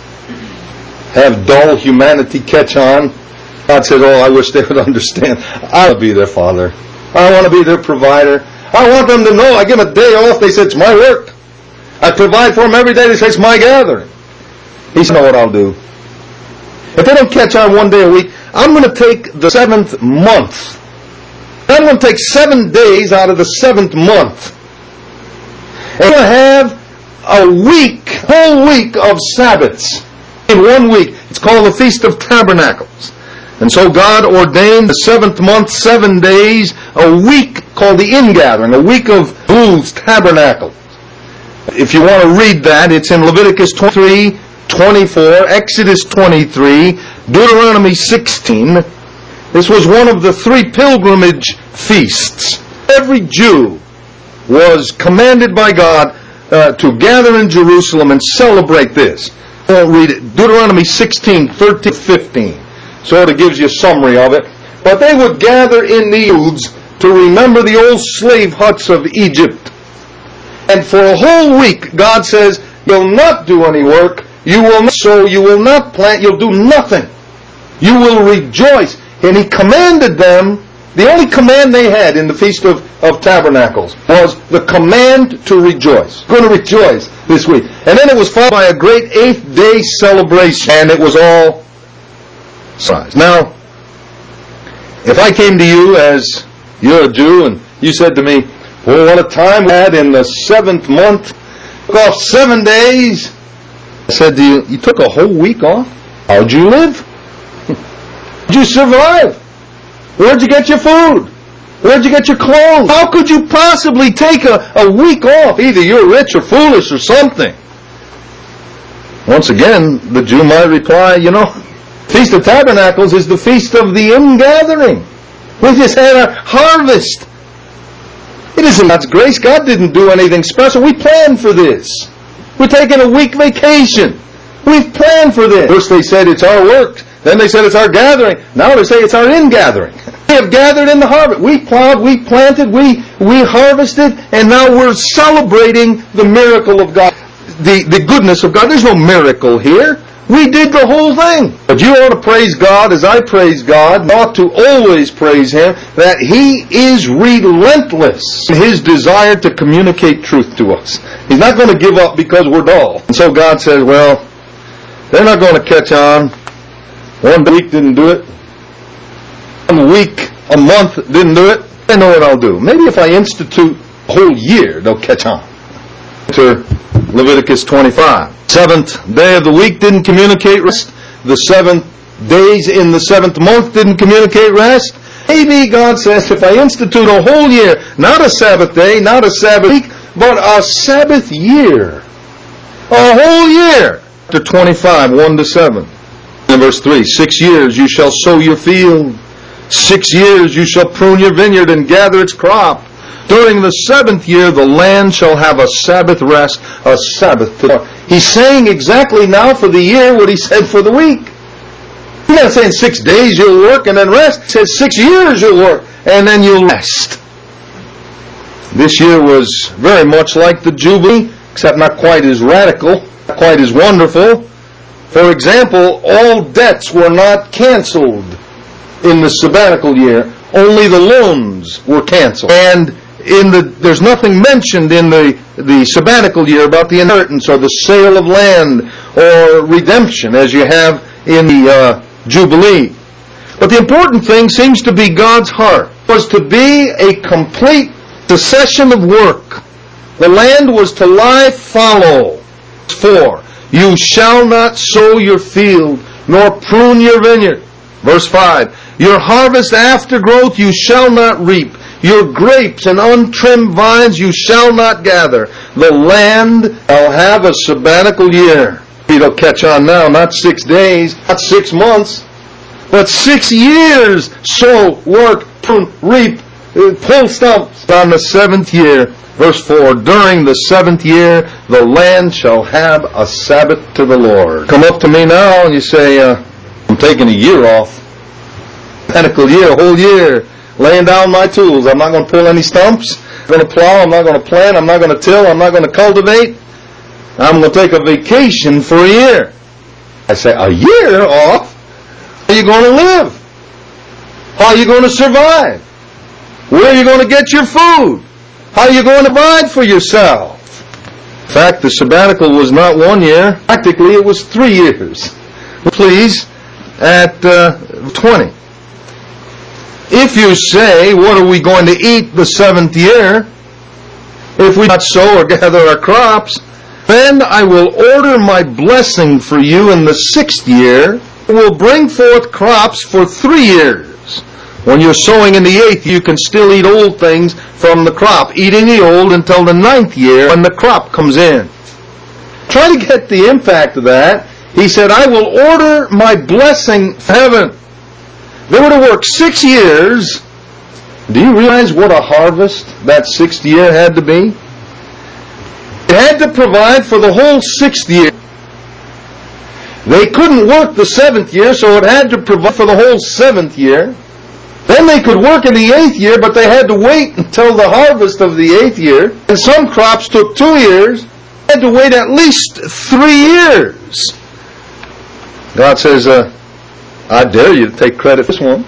have dull humanity catch on. God said, oh, I wish they would understand. I want to be their father. I want to be their provider. I want them to know I give them a day off. They said, it's my work. I provide for them every day. They say, it's my gathering. He said, know what I'll do. If they don't catch on one day a week, I'm going to take the seventh month. I'm going to take seven days out of the seventh month. And I'm going to have a week, whole week of Sabbaths. In one week. It's called the Feast of Tabernacles. And so God ordained the seventh month, seven days, a week called the ingathering, a week of booths, tabernacles. If you want to read that, it's in Leviticus twenty-three, twenty-four, Exodus twenty-three, Deuteronomy sixteen. This was one of the three pilgrimage feasts. Every Jew was commanded by God uh, to gather in Jerusalem and celebrate this. I won't read it. Deuteronomy sixteen, thirteen, fifteen. Sort of gives you a summary of it. But they would gather in the booths to remember the old slave huts of Egypt. And for a whole week, God says, you'll not do any work. You will not sow, you will not plant, you'll do nothing. You will rejoice. And He commanded them, the only command they had in the Feast of, of Tabernacles was the command to rejoice. We're going to rejoice this week. And then it was followed by a great eighth day celebration, and it was all size. Now, if I came to you as you're a Jew and you said to me, well, what a time we had in the seventh month, took off seven days. I said to you, you took a whole week off? How'd you live? How'd you survive? Where'd you get your food? Where'd you get your clothes? How could you possibly take a, a week off? Either you're rich or foolish or something. Once again, the Jew might reply, you know, Feast of Tabernacles is the Feast of the Ingathering. We just had our harvest. It isn't God's grace. God didn't do anything special. We planned for this. We're taking a week vacation. We've planned for this. First they said it's our work. Then they said it's our gathering. Now they say it's our ingathering. We have gathered in the harvest. We plowed, we planted, we, we harvested, and now we're celebrating the miracle of God. The, the goodness of God. There's no miracle here. We did the whole thing. But you ought to praise God as I praise God. You ought to always praise Him that He is relentless in His desire to communicate truth to us. He's not going to give up because we're dull. And so God says, well, they're not going to catch on. One week didn't do it. One week, a month didn't do it. I know what I'll do. Maybe if I institute a whole year, they'll catch on. To Leviticus twenty-five. Seventh day of the week didn't communicate rest. The seventh days in the seventh month didn't communicate rest. Maybe God says, if I institute a whole year, not a Sabbath day, not a Sabbath week, but a Sabbath year. A whole year. To twenty-five, one to seven. In verse three, six years you shall sow your field. Six years you shall prune your vineyard and gather its crop. During the seventh year the land shall have a Sabbath rest, a Sabbath to the Lord. He's saying exactly now for the year what he said for the week. He's not saying six days you'll work and then rest. He says six years you'll work and then you'll rest. This year was very much like the Jubilee, except not quite as radical, not quite as wonderful. For example, all debts were not canceled in the sabbatical year. Only the loans were canceled. And in the there's nothing mentioned in the, the sabbatical year about the inheritance or the sale of land or redemption as you have in the uh, Jubilee. But the important thing seems to be God's heart. It was to be a complete cessation of work. The land was to lie fallow. four. You shall not sow your field, nor prune your vineyard. Verse five. Your harvest after growth you shall not reap. Your grapes and untrimmed vines you shall not gather. The land shall have a sabbatical year. It'll catch on now, not six days, not six months, but six years. Sow, work, prune, reap, pull stumps. On the seventh year, verse four, during the seventh year, the land shall have a Sabbath to the Lord. Come up to me now and you say, uh, I'm taking a year off. Sabbatical year, a whole year. Laying down my tools. I'm not going to pull any stumps. I'm going to plow. I'm not going to plant. I'm not going to till. I'm not going to cultivate. I'm going to take a vacation for a year. I say, a year off? How are you going to live? How are you going to survive? Where are you going to get your food? How are you going to provide for yourself? In fact, the sabbatical was not one year. Practically, it was three years. Please, at uh, twenty. If you say, what are we going to eat the seventh year, if we not sow or gather our crops, then I will order my blessing for you in the sixth year. It will bring forth crops for three years. When you're sowing in the eighth, you can still eat old things from the crop, eating the old until the ninth year when the crop comes in. Try to get the impact of that. He said, I will order my blessing from heaven. They were to work six years. Do you realize what a harvest that sixth year had to be? It had to provide for the whole sixth year. They couldn't work the seventh year, so it had to provide for the whole seventh year. Then they could work in the eighth year, but they had to wait until the harvest of the eighth year. And some crops took two years. They had to wait at least three years. God says, uh, I dare you to take credit for this one.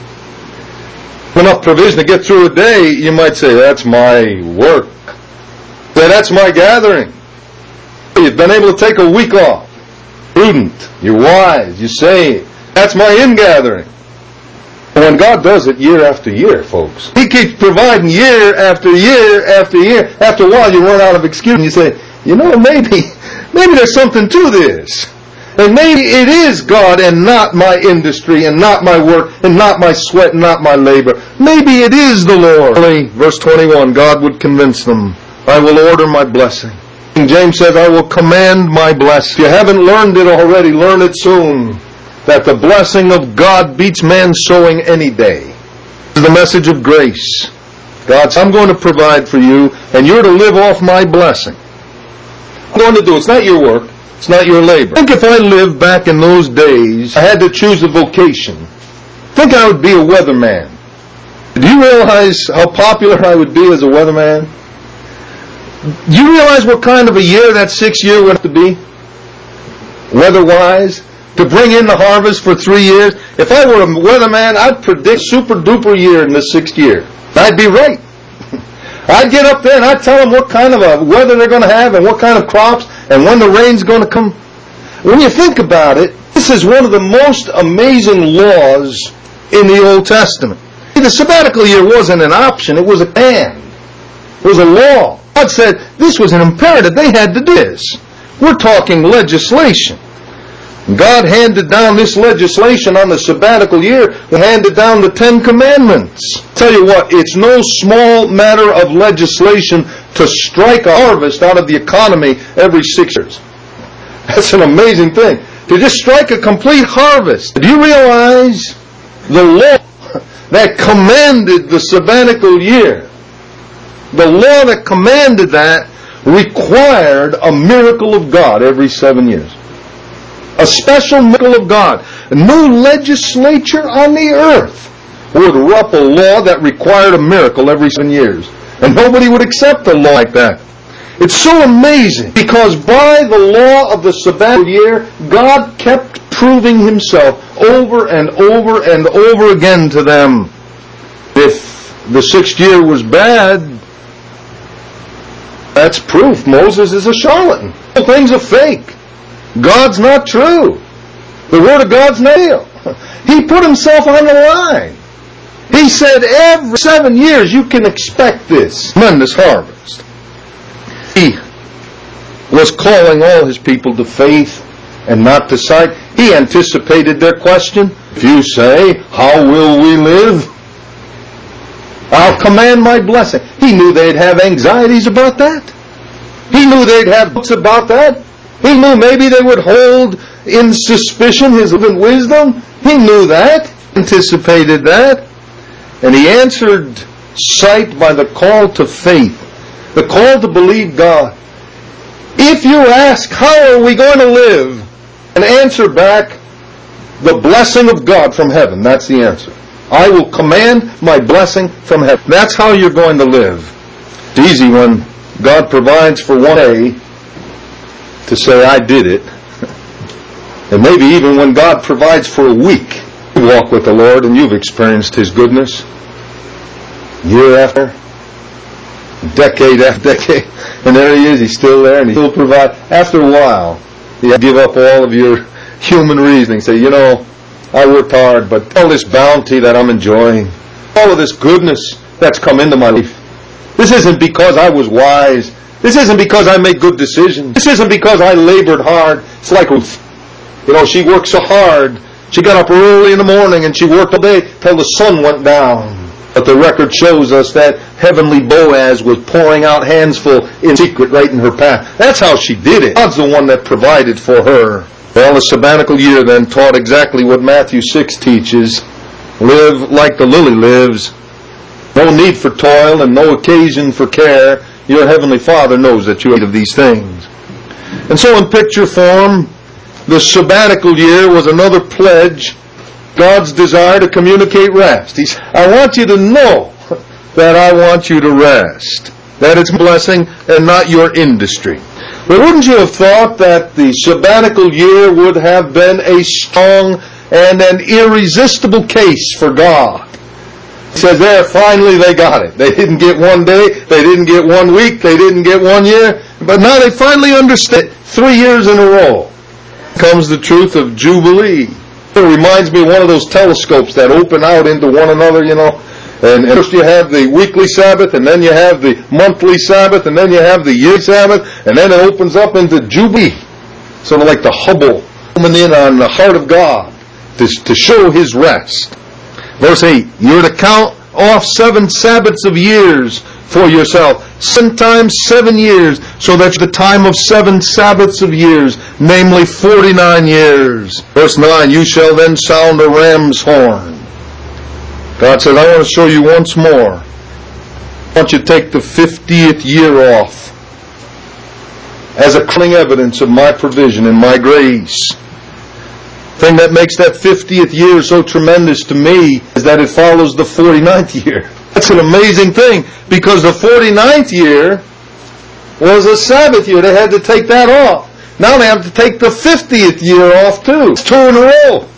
Enough provision to get through a day, you might say, that's my work. Say, that's my gathering. You've been able to take a week off. Prudent. You're wise. You say, that's my ingathering. And when God does it year after year, folks, He keeps providing year after year after year. After a while, you run out of excuse and you say, you know, maybe, maybe there's something to this. And maybe it is God and not my industry and not my work and not my sweat and not my labor. Maybe it is the Lord. Verse twenty-one, God would convince them, I will order my blessing. King James says, I will command my blessing. If you haven't learned it already, learn it soon. That the blessing of God beats man's sowing any day. This is the message of grace. God says, I'm going to provide for you and you're to live off my blessing. I'm going to do it. It's not your work. It's not your labor. Think if I lived back in those days, I had to choose a vocation. Think I would be a weatherman. Do you realize how popular I would be as a weatherman? Do you realize what kind of a year that sixth year would have to be? Weather-wise? To bring in the harvest for three years? If I were a weatherman, I'd predict super duper year in the sixth year. I'd be right. I'd get up there and I'd tell them what kind of a weather they're going to have and what kind of crops and when the rain's going to come. When you think about it, this is one of the most amazing laws in the Old Testament. See, the sabbatical year wasn't an option, it was a command. It was a law. God said this was an imperative. They had to do this. We're talking legislation. God handed down this legislation on the sabbatical year. He handed down the Ten Commandments. Tell you what, it's no small matter of legislation to strike a harvest out of the economy every six years. That's an amazing thing. to just strike a complete harvest. Do you realize the law that commanded the sabbatical year, the law that commanded that, required a miracle of God every seven years? A special miracle of God. No legislature on the earth would wrap a law that required a miracle every seven years. And nobody would accept a law like that. It's so amazing, because by the law of the sabbatical year, God kept proving himself over and over and over again to them. If the sixth year was bad, that's proof Moses is a charlatan. The whole thing's a fake. God's not true. The Word of God's not real. He put himself on the line. He said every seven years you can expect this tremendous harvest. He was calling all his people to faith and not to sight. He anticipated their question. If you say, how will we live? I'll command my blessing. He knew they'd have anxieties about that. He knew they'd have books about that. He knew maybe they would hold in suspicion his wisdom. He knew that, anticipated that. And he answered sight by the call to faith, the call to believe God. If you ask, how are we going to live? And answer back, the blessing of God from heaven. That's the answer. I will command my blessing from heaven. That's how you're going to live. It's easy when God provides for one day to say, I did it. And maybe even when God provides for a week, you walk with the Lord and you've experienced his goodness. Year after, decade after decade, and there he is, he's still there and he still provides. After a while, you give up all of your human reasoning. Say, you know, I worked hard, but all this bounty that I'm enjoying, all of this goodness that's come into my life, this isn't because I was wise. This isn't because I made good decisions. This isn't because I labored hard. It's like Ruth. You know, she worked so hard. She got up early in the morning and she worked all day till the sun went down. But the record shows us that heavenly Boaz was pouring out handsful in secret right in her path. That's how she did it. God's the one that provided for her. Well, the sabbatical year then taught exactly what Matthew six teaches. Live like the lily lives. No need for toil and no occasion for care. Your heavenly Father knows that you are of these things. And so in picture form, the sabbatical year was another pledge, God's desire to communicate rest. He said, I want you to know that I want you to rest. That it's blessing and not your industry. But wouldn't you have thought that the sabbatical year would have been a strong and an irresistible case for God? He says there, finally they got it. They didn't get one day, they didn't get one week, they didn't get one year, but now they finally understood. Three years in a row comes the truth of Jubilee. It reminds me of one of those telescopes that open out into one another, you know. And, and first you have the weekly Sabbath, and then you have the monthly Sabbath, and then you have the yearly Sabbath, and then it opens up into Jubilee. Sort of like the Hubble coming in on the heart of God to, to show his rest. Verse eight, you're to count off seven Sabbaths of years for yourself. Seven times seven years, so that's the time of seven Sabbaths of years, namely forty-nine years. Verse nine, you shall then sound a ram's horn. God says, I want to show you once more. I want you to take the fiftieth year off as a crowning evidence of my provision and my grace. The thing that makes that fiftieth year so tremendous to me is that it follows the forty-ninth year. That's an amazing thing, because the forty-ninth year was a Sabbath year. They had to take that off. Now they have to take the fiftieth year off too. It's two in a row.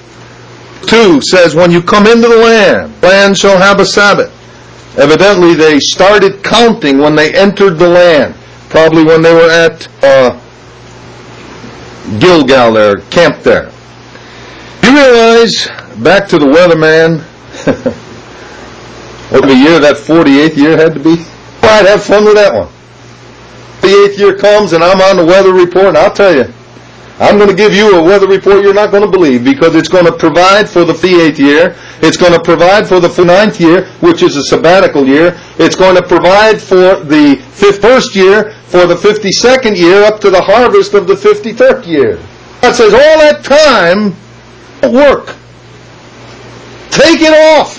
two says, when you come into the land, land shall have a Sabbath. Evidently they started counting when they entered the land. Probably when they were at uh, Gilgal there, camped there. You realize, back to the weatherman, what the year that forty-eighth year had to be? Well, I'd have fun with that one. forty-eighth year comes and I'm on the weather report, and I'll tell you, I'm going to give you a weather report you're not going to believe, because it's going to provide for the forty-eighth year. It's going to provide for the forty-ninth year, which is a sabbatical year. It's going to provide for the fifty-first year, for the fifty-second year, up to the harvest of the fifty-third year. God says all that time, work. Take it off.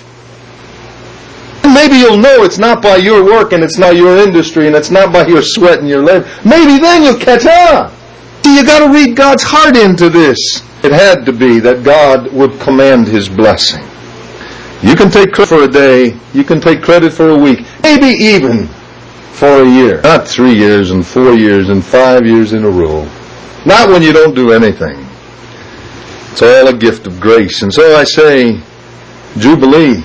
Maybe you'll know it's not by your work and it's not your industry and it's not by your sweat and your labor. Maybe then you'll catch on. See, you got to read God's heart into this. It had to be that God would command His blessing. You can take credit for a day. You can take credit for a week. Maybe even for a year. Not three years and four years and five years in a row. Not when you don't do anything. It's all a gift of grace. And so I say, Jubilee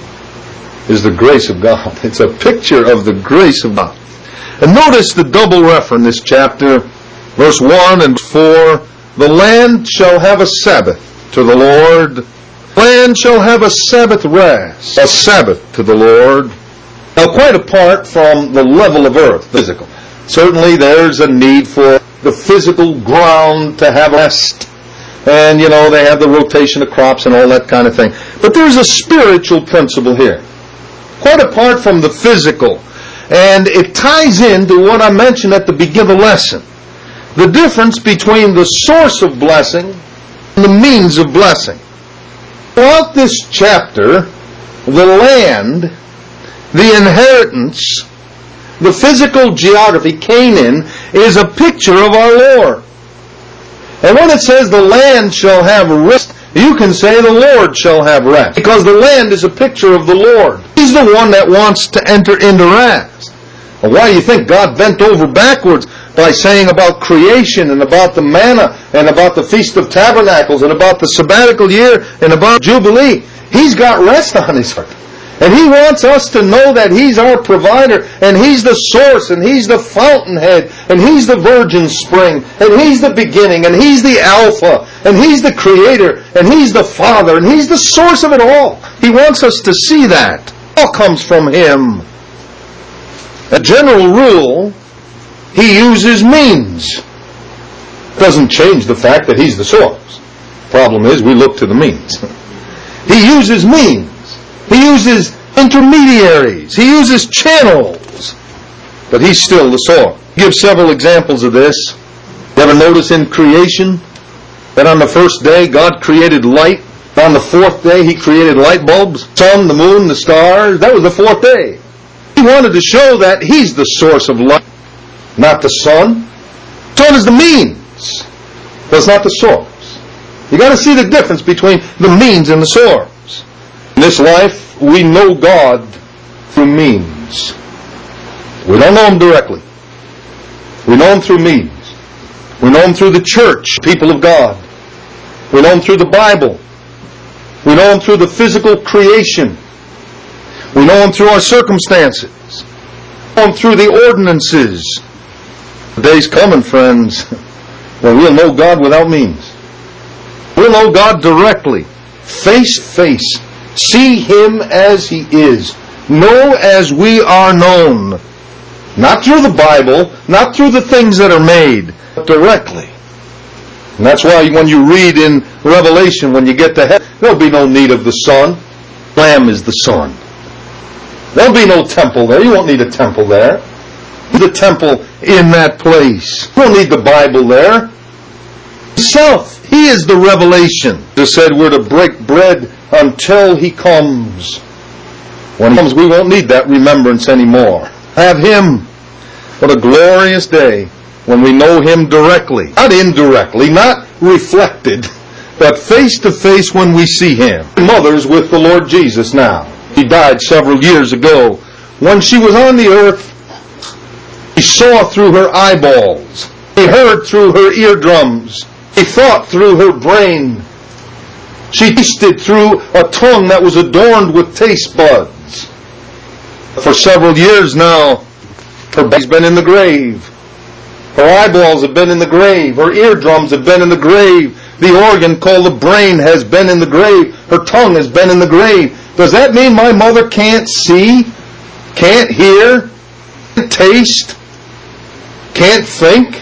is the grace of God. It's a picture of the grace of God. And notice the double reference in this chapter, verse one and four. The land shall have a Sabbath to the Lord. The land shall have a Sabbath rest. A Sabbath to the Lord. Now, quite apart from the level of earth, physical. Certainly there's a need for the physical ground to have rest. And, you know, they have the rotation of crops and all that kind of thing. But there's a spiritual principle here. Quite apart from the physical. And it ties into what I mentioned at the beginning of the lesson. The difference between the source of blessing and the means of blessing. Throughout this chapter, the land, the inheritance, the physical geography, Canaan, is a picture of our Lord. And when it says the land shall have rest, you can say the Lord shall have rest. Because the land is a picture of the Lord. He's the one that wants to enter into rest. Well, why do you think God bent over backwards by saying about creation and about the manna and about the Feast of Tabernacles and about the sabbatical year and about Jubilee? He's got rest on His heart. And He wants us to know that He's our provider, and He's the source, and He's the fountainhead, and He's the virgin spring, and He's the beginning, and He's the Alpha, and He's the Creator, and He's the Father, and He's the source of it all. He wants us to see that. It all comes from Him. A general rule, He uses means. Doesn't change the fact that He's the source. Problem is, we look to the means. He uses means. He uses intermediaries. He uses channels. But He's still the source. I'll give several examples of this. You ever notice in creation that on the first day God created light? On the fourth day He created light bulbs, sun, the moon, the stars. That was the fourth day. He wanted to show that He's the source of light, not the sun. The sun is the means, but it's not the source. You got to see the difference between the means and the source. In this life, we know God through means. We don't know Him directly. We know Him through means. We know Him through the church, people of God. We know Him through the Bible. We know Him through the physical creation. We know Him through our circumstances. We know Him through the ordinances. The day's coming, friends, when we'll know God without means. We'll know God directly, face to face. See Him as He is. Know as we are known. Not through the Bible, not through the things that are made, but directly. And that's why when you read in Revelation, when you get to heaven, there'll be no need of the sun. The Lamb is the sun. There'll be no temple there. You won't need a temple there. The temple in that place. You won't need the Bible there. Himself, He is the revelation. Jesus said we're to break bread until He comes. When He comes, we won't need that remembrance anymore. Have Him. What a glorious day when we know Him directly. Not indirectly, not reflected, but face to face when we see Him. Mother's with the Lord Jesus now. He died several years ago. When she was on the earth, He saw through her eyeballs. He heard through her eardrums. He thought through her brain. She tasted through a tongue that was adorned with taste buds. For several years now, her body's been in the grave. Her eyeballs have been in the grave. Her eardrums have been in the grave. The organ called the brain has been in the grave. Her tongue has been in the grave. Does that mean my mother can't see, can't hear, can't taste, can't think?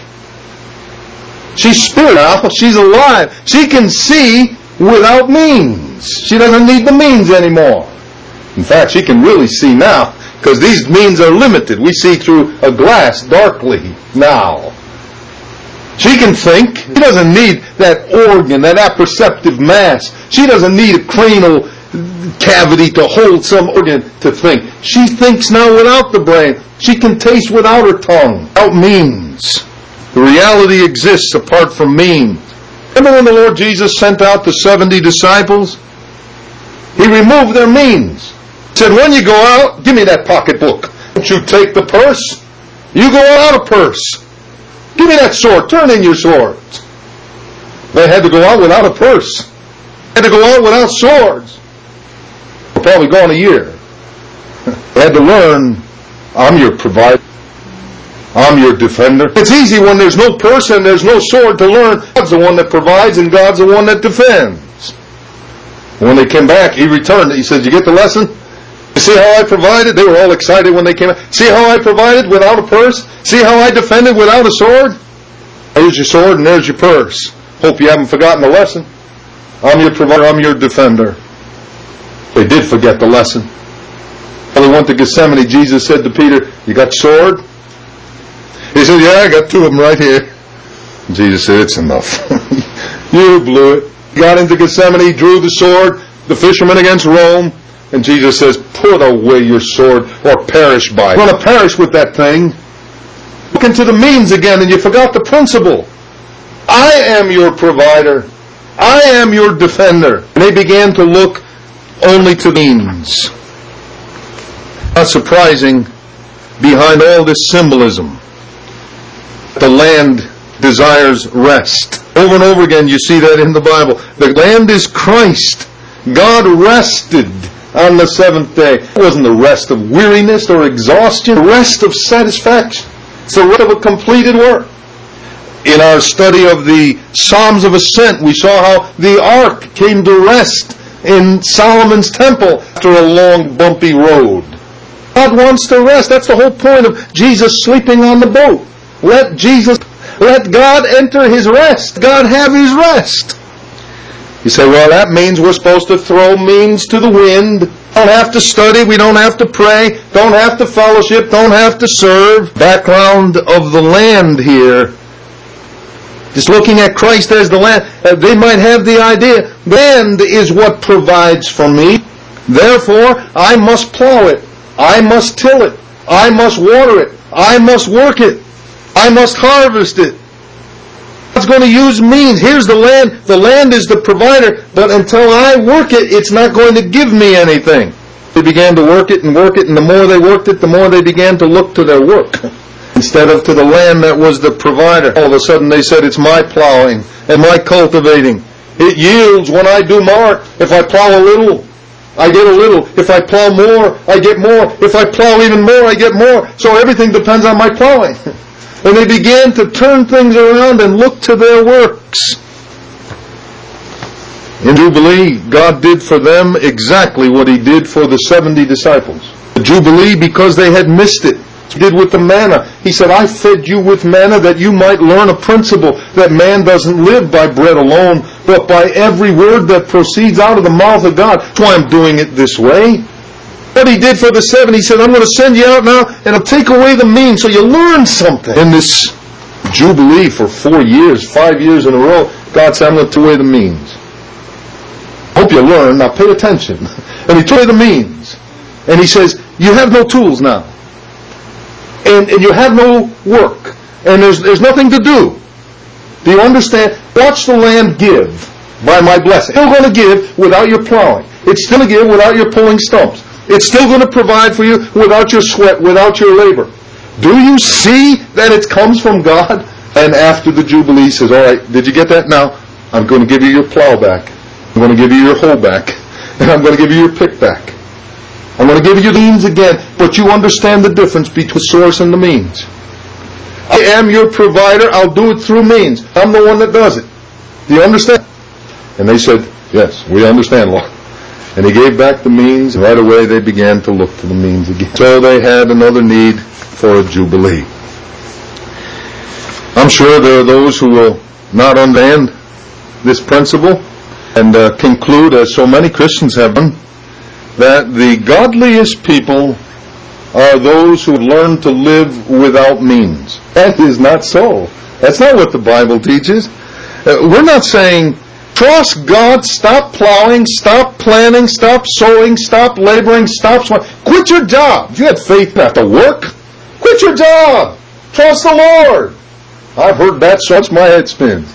She's spirit now. She's alive. She can see without means. She doesn't need the means anymore. In fact, she can really see now because these means are limited. We see through a glass darkly now. She can think. She doesn't need that organ, that apperceptive mass. She doesn't need a cranial cavity to hold some organ to think. She thinks now without the brain. She can taste without her tongue, without means. The reality exists apart from means. Remember when the Lord Jesus sent out the seventy disciples? He removed their means. He said, when you go out, give me that pocketbook. Don't you take the purse. You go out without a purse. Give me that sword. Turn in your swords. They had to go out without a purse. They had to go out without swords. They're probably gone a year. They had to learn, I'm your provider. I'm your defender. It's easy when there's no purse and there's no sword to learn. God's the one that provides and God's the one that defends. When they came back, he returned. He said, you get the lesson? You see how I provided? They were all excited when they came out. See how I provided without a purse? See how I defended without a sword? There's your sword and there's your purse. Hope you haven't forgotten the lesson. I'm your provider, I'm your defender. They did forget the lesson. When they went to Gethsemane, Jesus said to Peter, you got sword? He said, yeah, I got two of them right here. And Jesus said, it's enough. You blew it. He got into Gethsemane, drew the sword, the fisherman against Rome, and Jesus says, put away your sword or perish by it. You're going to perish with that thing. Look into the means again, and you forgot the principle. I am your provider. I am your defender. And they began to look only to means. Not surprising, behind all this symbolism, the land desires rest. Over and over again you see that in the Bible. The land is Christ. God rested on the seventh day. It wasn't the rest of weariness or exhaustion, the rest of satisfaction. It's the rest of a completed work. In our study of the Psalms of Ascent, we saw how the ark came to rest in Solomon's temple after a long bumpy road. God wants to rest. That's the whole point of Jesus sleeping on the boat. Let Jesus, let God enter His rest. God have His rest. You say, well, that means we're supposed to throw means to the wind. Don't have to study. We don't have to pray. Don't have to fellowship. Don't have to serve. Background of the land here. Just looking at Christ as the land, uh, they might have the idea, land is what provides for me. Therefore, I must plow it. I must till it. I must water it. I must work it. I must harvest it. God's going to use means. Here's the land. The land is the provider, but until I work it, it's not going to give me anything. They began to work it and work it, and the more they worked it, the more they began to look to their work instead of to the land that was the provider. All of a sudden they said, it's my plowing and my cultivating. It yields when I do more. If I plow a little, I get a little. If I plow more, I get more. If I plow even more, I get more. So everything depends on my plowing. And they began to turn things around and look to their works. In Jubilee, God did for them exactly what He did for the seventy disciples. The Jubilee, because they had missed it. He did with the manna. He said, I fed you with manna that you might learn a principle that man doesn't live by bread alone, but by every word that proceeds out of the mouth of God. That's why I'm doing it this way. What He did for the seven, He said, I'm going to send you out now and I'll take away the means so you learn something. In this Jubilee for four years, five years in a row, God said, I'm going to take away the means. Hope you learn. Now pay attention. And He took away the means. And He says, you have no tools now. And, and you have no work. And there's, there's nothing to do. Do you understand? Watch the land give by my blessing. It's still going to give without your plowing. It's still going to give without your pulling stumps. It's still going to provide for you without your sweat, without your labor. Do you see that it comes from God? And after the Jubilee, He says, all right, did you get that? Now, I'm going to give you your plow back. I'm going to give you your hoe back. And I'm going to give you your pick back. I'm going to give you the means again. But you understand the difference between the source and the means. I am your provider. I'll do it through means. I'm the one that does it. Do you understand? And they said, yes, we understand, Lord. And He gave back the means, and right away they began to look to the means again. So they had another need for a Jubilee. I'm sure there are those who will not understand this principle and uh, conclude, as so many Christians have done, that the godliest people are those who learn to live without means. That is not so. That's not what the Bible teaches. Uh, we're not saying, trust God, stop plowing, stop planting, stop sowing, stop laboring, stop sweating. Quit your job. If you had faith, you have to work. Quit your job. Trust the Lord. I've heard that, so it's my head spins.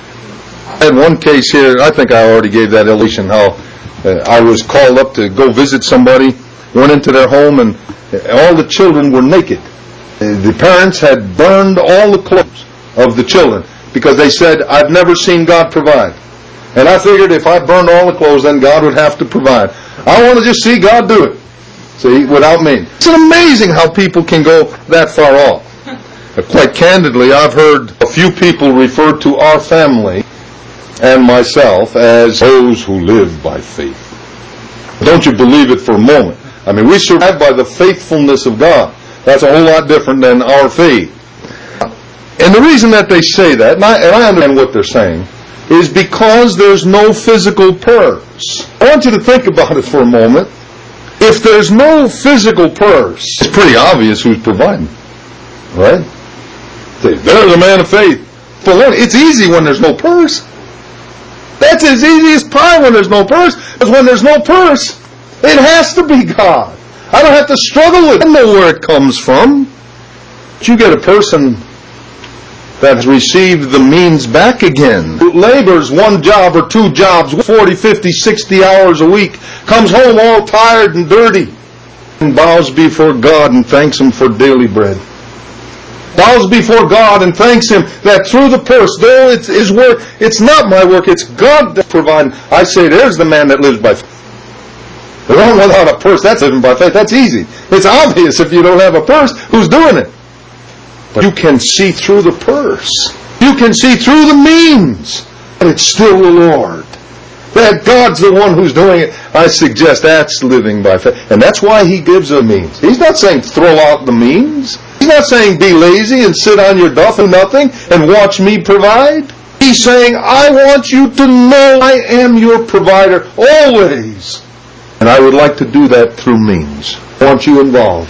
I had one case here, I think I already gave that illustration, how uh, I was called up to go visit somebody, went into their home, and all the children were naked. Uh, the parents had burned all the clothes of the children because they said, I've never seen God provide. And I figured if I burned all the clothes, then God would have to provide. I want to just see God do it. See, without me. It's amazing how people can go that far off. But quite candidly, I've heard a few people refer to our family and myself as those who live by faith. Don't you believe it for a moment. I mean, we survive by the faithfulness of God. That's a whole lot different than our faith. And the reason that they say that, and I, and I understand what they're saying, is because there's no physical purse. I want you to think about it for a moment. If there's no physical purse, it's pretty obvious who's providing. Right? There's a man of faith. For one, it's easy when there's no purse. That's as easy as pie when there's no purse. Because when there's no purse, it has to be God. I don't have to struggle with it. I know where it comes from. But you get a person that has received the means back again, who labors one job or two jobs, forty, fifty, sixty hours a week, comes home all tired and dirty, and bows before God and thanks Him for daily bread. Bows before God and thanks Him that through the purse, though it's His work, it's not my work, it's God that provides. I say, there's the man that lives by faith. The one without a purse, that's living by faith. That's easy. It's obvious if you don't have a purse, who's doing it? But you can see through the purse. You can see through the means. And it's still the Lord. That God's the one who's doing it. I suggest that's living by faith. And that's why He gives a means. He's not saying throw out the means. He's not saying be lazy and sit on your duff and nothing and watch me provide. He's saying, I want you to know I am your provider always. And I would like to do that through means. I want you involved.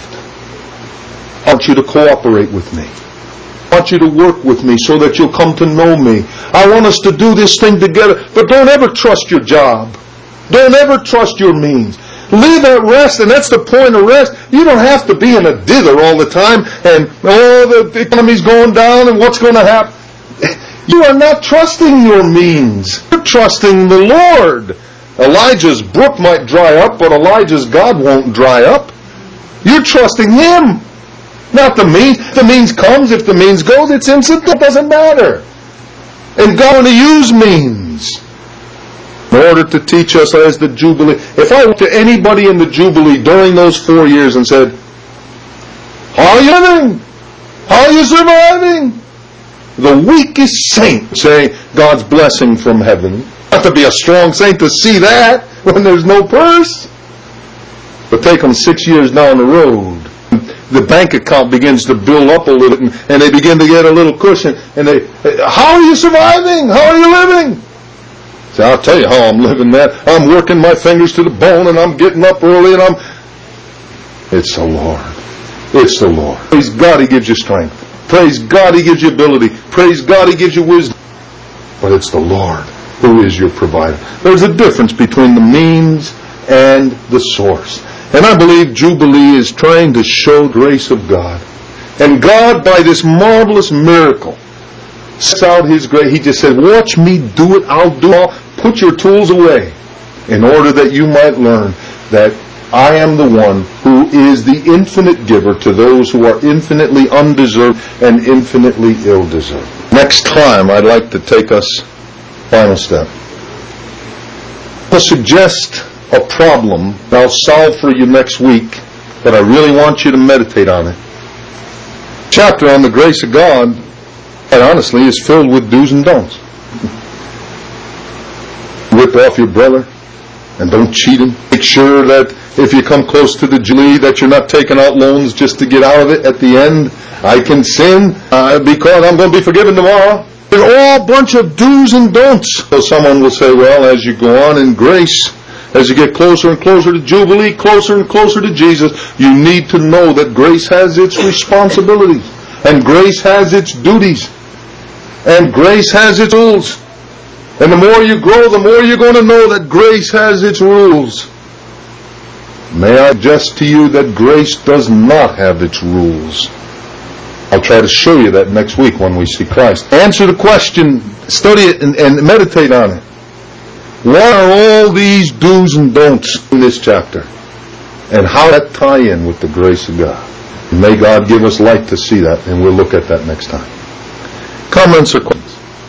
I want you to cooperate with me. I want you to work with me so that you'll come to know me. I want us to do this thing together. But don't ever trust your job. Don't ever trust your means. Live at rest, and that's the point of rest. You don't have to be in a dither all the time and, oh, the economy's going down and what's going to happen. You are not trusting your means. You're trusting the Lord. Elijah's brook might dry up, but Elijah's God won't dry up. You're trusting Him. Not the means. The means comes. If the means goes, it's instant. It doesn't matter. And God going to use means in order to teach us as the Jubilee. If I went to anybody in the Jubilee during those four years and said, how are you living? How are you surviving? The weakest saint say God's blessing from heaven. Not to be a strong saint to see that when there's no purse. But take them six years down the road. The bank account begins to build up a little bit, and they begin to get a little cushion. And they, how are you surviving? How are you living? So I'll tell you how I'm living that. I'm working my fingers to the bone, and I'm getting up early, and I'm... It's the Lord. It's the Lord. Praise God, He gives you strength. Praise God, He gives you ability. Praise God, He gives you wisdom. But it's the Lord who is your provider. There's a difference between the means and the source. And I believe Jubilee is trying to show the grace of God. And God, by this marvelous miracle, sets out His grace. He just said, watch me do it, I'll do it. Put your tools away in order that you might learn that I am the one who is the infinite giver to those who are infinitely undeserved and infinitely ill-deserved. Next time, I'd like to take us final step. I'll suggest a problem that I'll solve for you next week, but I really want you to meditate on it. The chapter on the grace of God, quite honestly, is filled with do's and don'ts. Rip off your brother and don't cheat him. Make sure that if you come close to the Jubilee that you're not taking out loans just to get out of it at the end. I can sin uh, because I'm going to be forgiven tomorrow. There's all a bunch of do's and don'ts. So someone will say, well, as you go on in grace, as you get closer and closer to Jubilee, closer and closer to Jesus, you need to know that grace has its responsibilities and grace has its duties. And grace has its rules. And the more you grow, the more you're going to know that grace has its rules. May I suggest to you that grace does not have its rules. I'll try to show you that next week when we see Christ. Answer the question, study it, and, and meditate on it. What are all these do's and don'ts in this chapter? And how that tie in with the grace of God? May God give us light to see that, and we'll look at that next time. Comments or questions?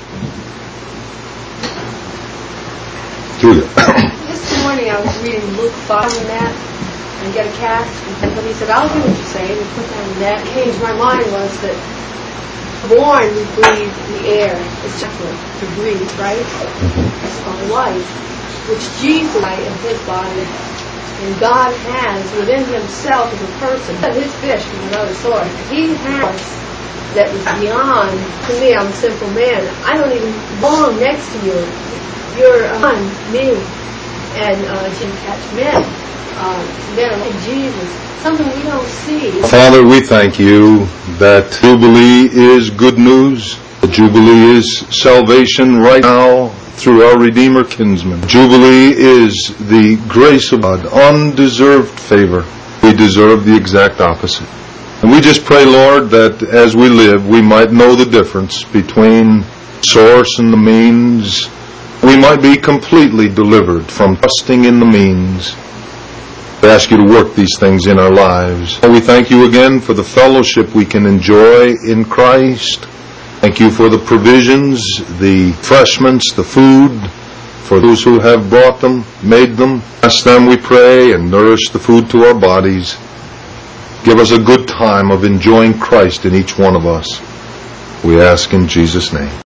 Julia. This morning I was reading Luke five on the net and get a cat, and somebody said, I'll do what you say, and put that on the net. What changed my mind was that born we breathe the air. It's chocolate to breathe, right? Mm-hmm. It's called life, which Jesus in his body, and God has within himself as a person, his fish from another source. He has that is beyond, to me, I'm a simple man. I don't even belong next to you. You're on me, and uh, you catch men, uh, men like Jesus, something we don't see. Father, we thank you that Jubilee is good news. The Jubilee is salvation right now through our Redeemer kinsman. Jubilee is the grace of God, undeserved favor. We deserve the exact opposite. And we just pray, Lord, that as we live, we might know the difference between source and the means. We might be completely delivered from trusting in the means. We ask you to work these things in our lives. We thank you again for the fellowship we can enjoy in Christ. Thank you for the provisions, the refreshments, the food, for those who have brought them, made them. Bless them, we pray, and nourish the food to our bodies. Give us a good time of enjoying Christ in each one of us. We ask in Jesus' name.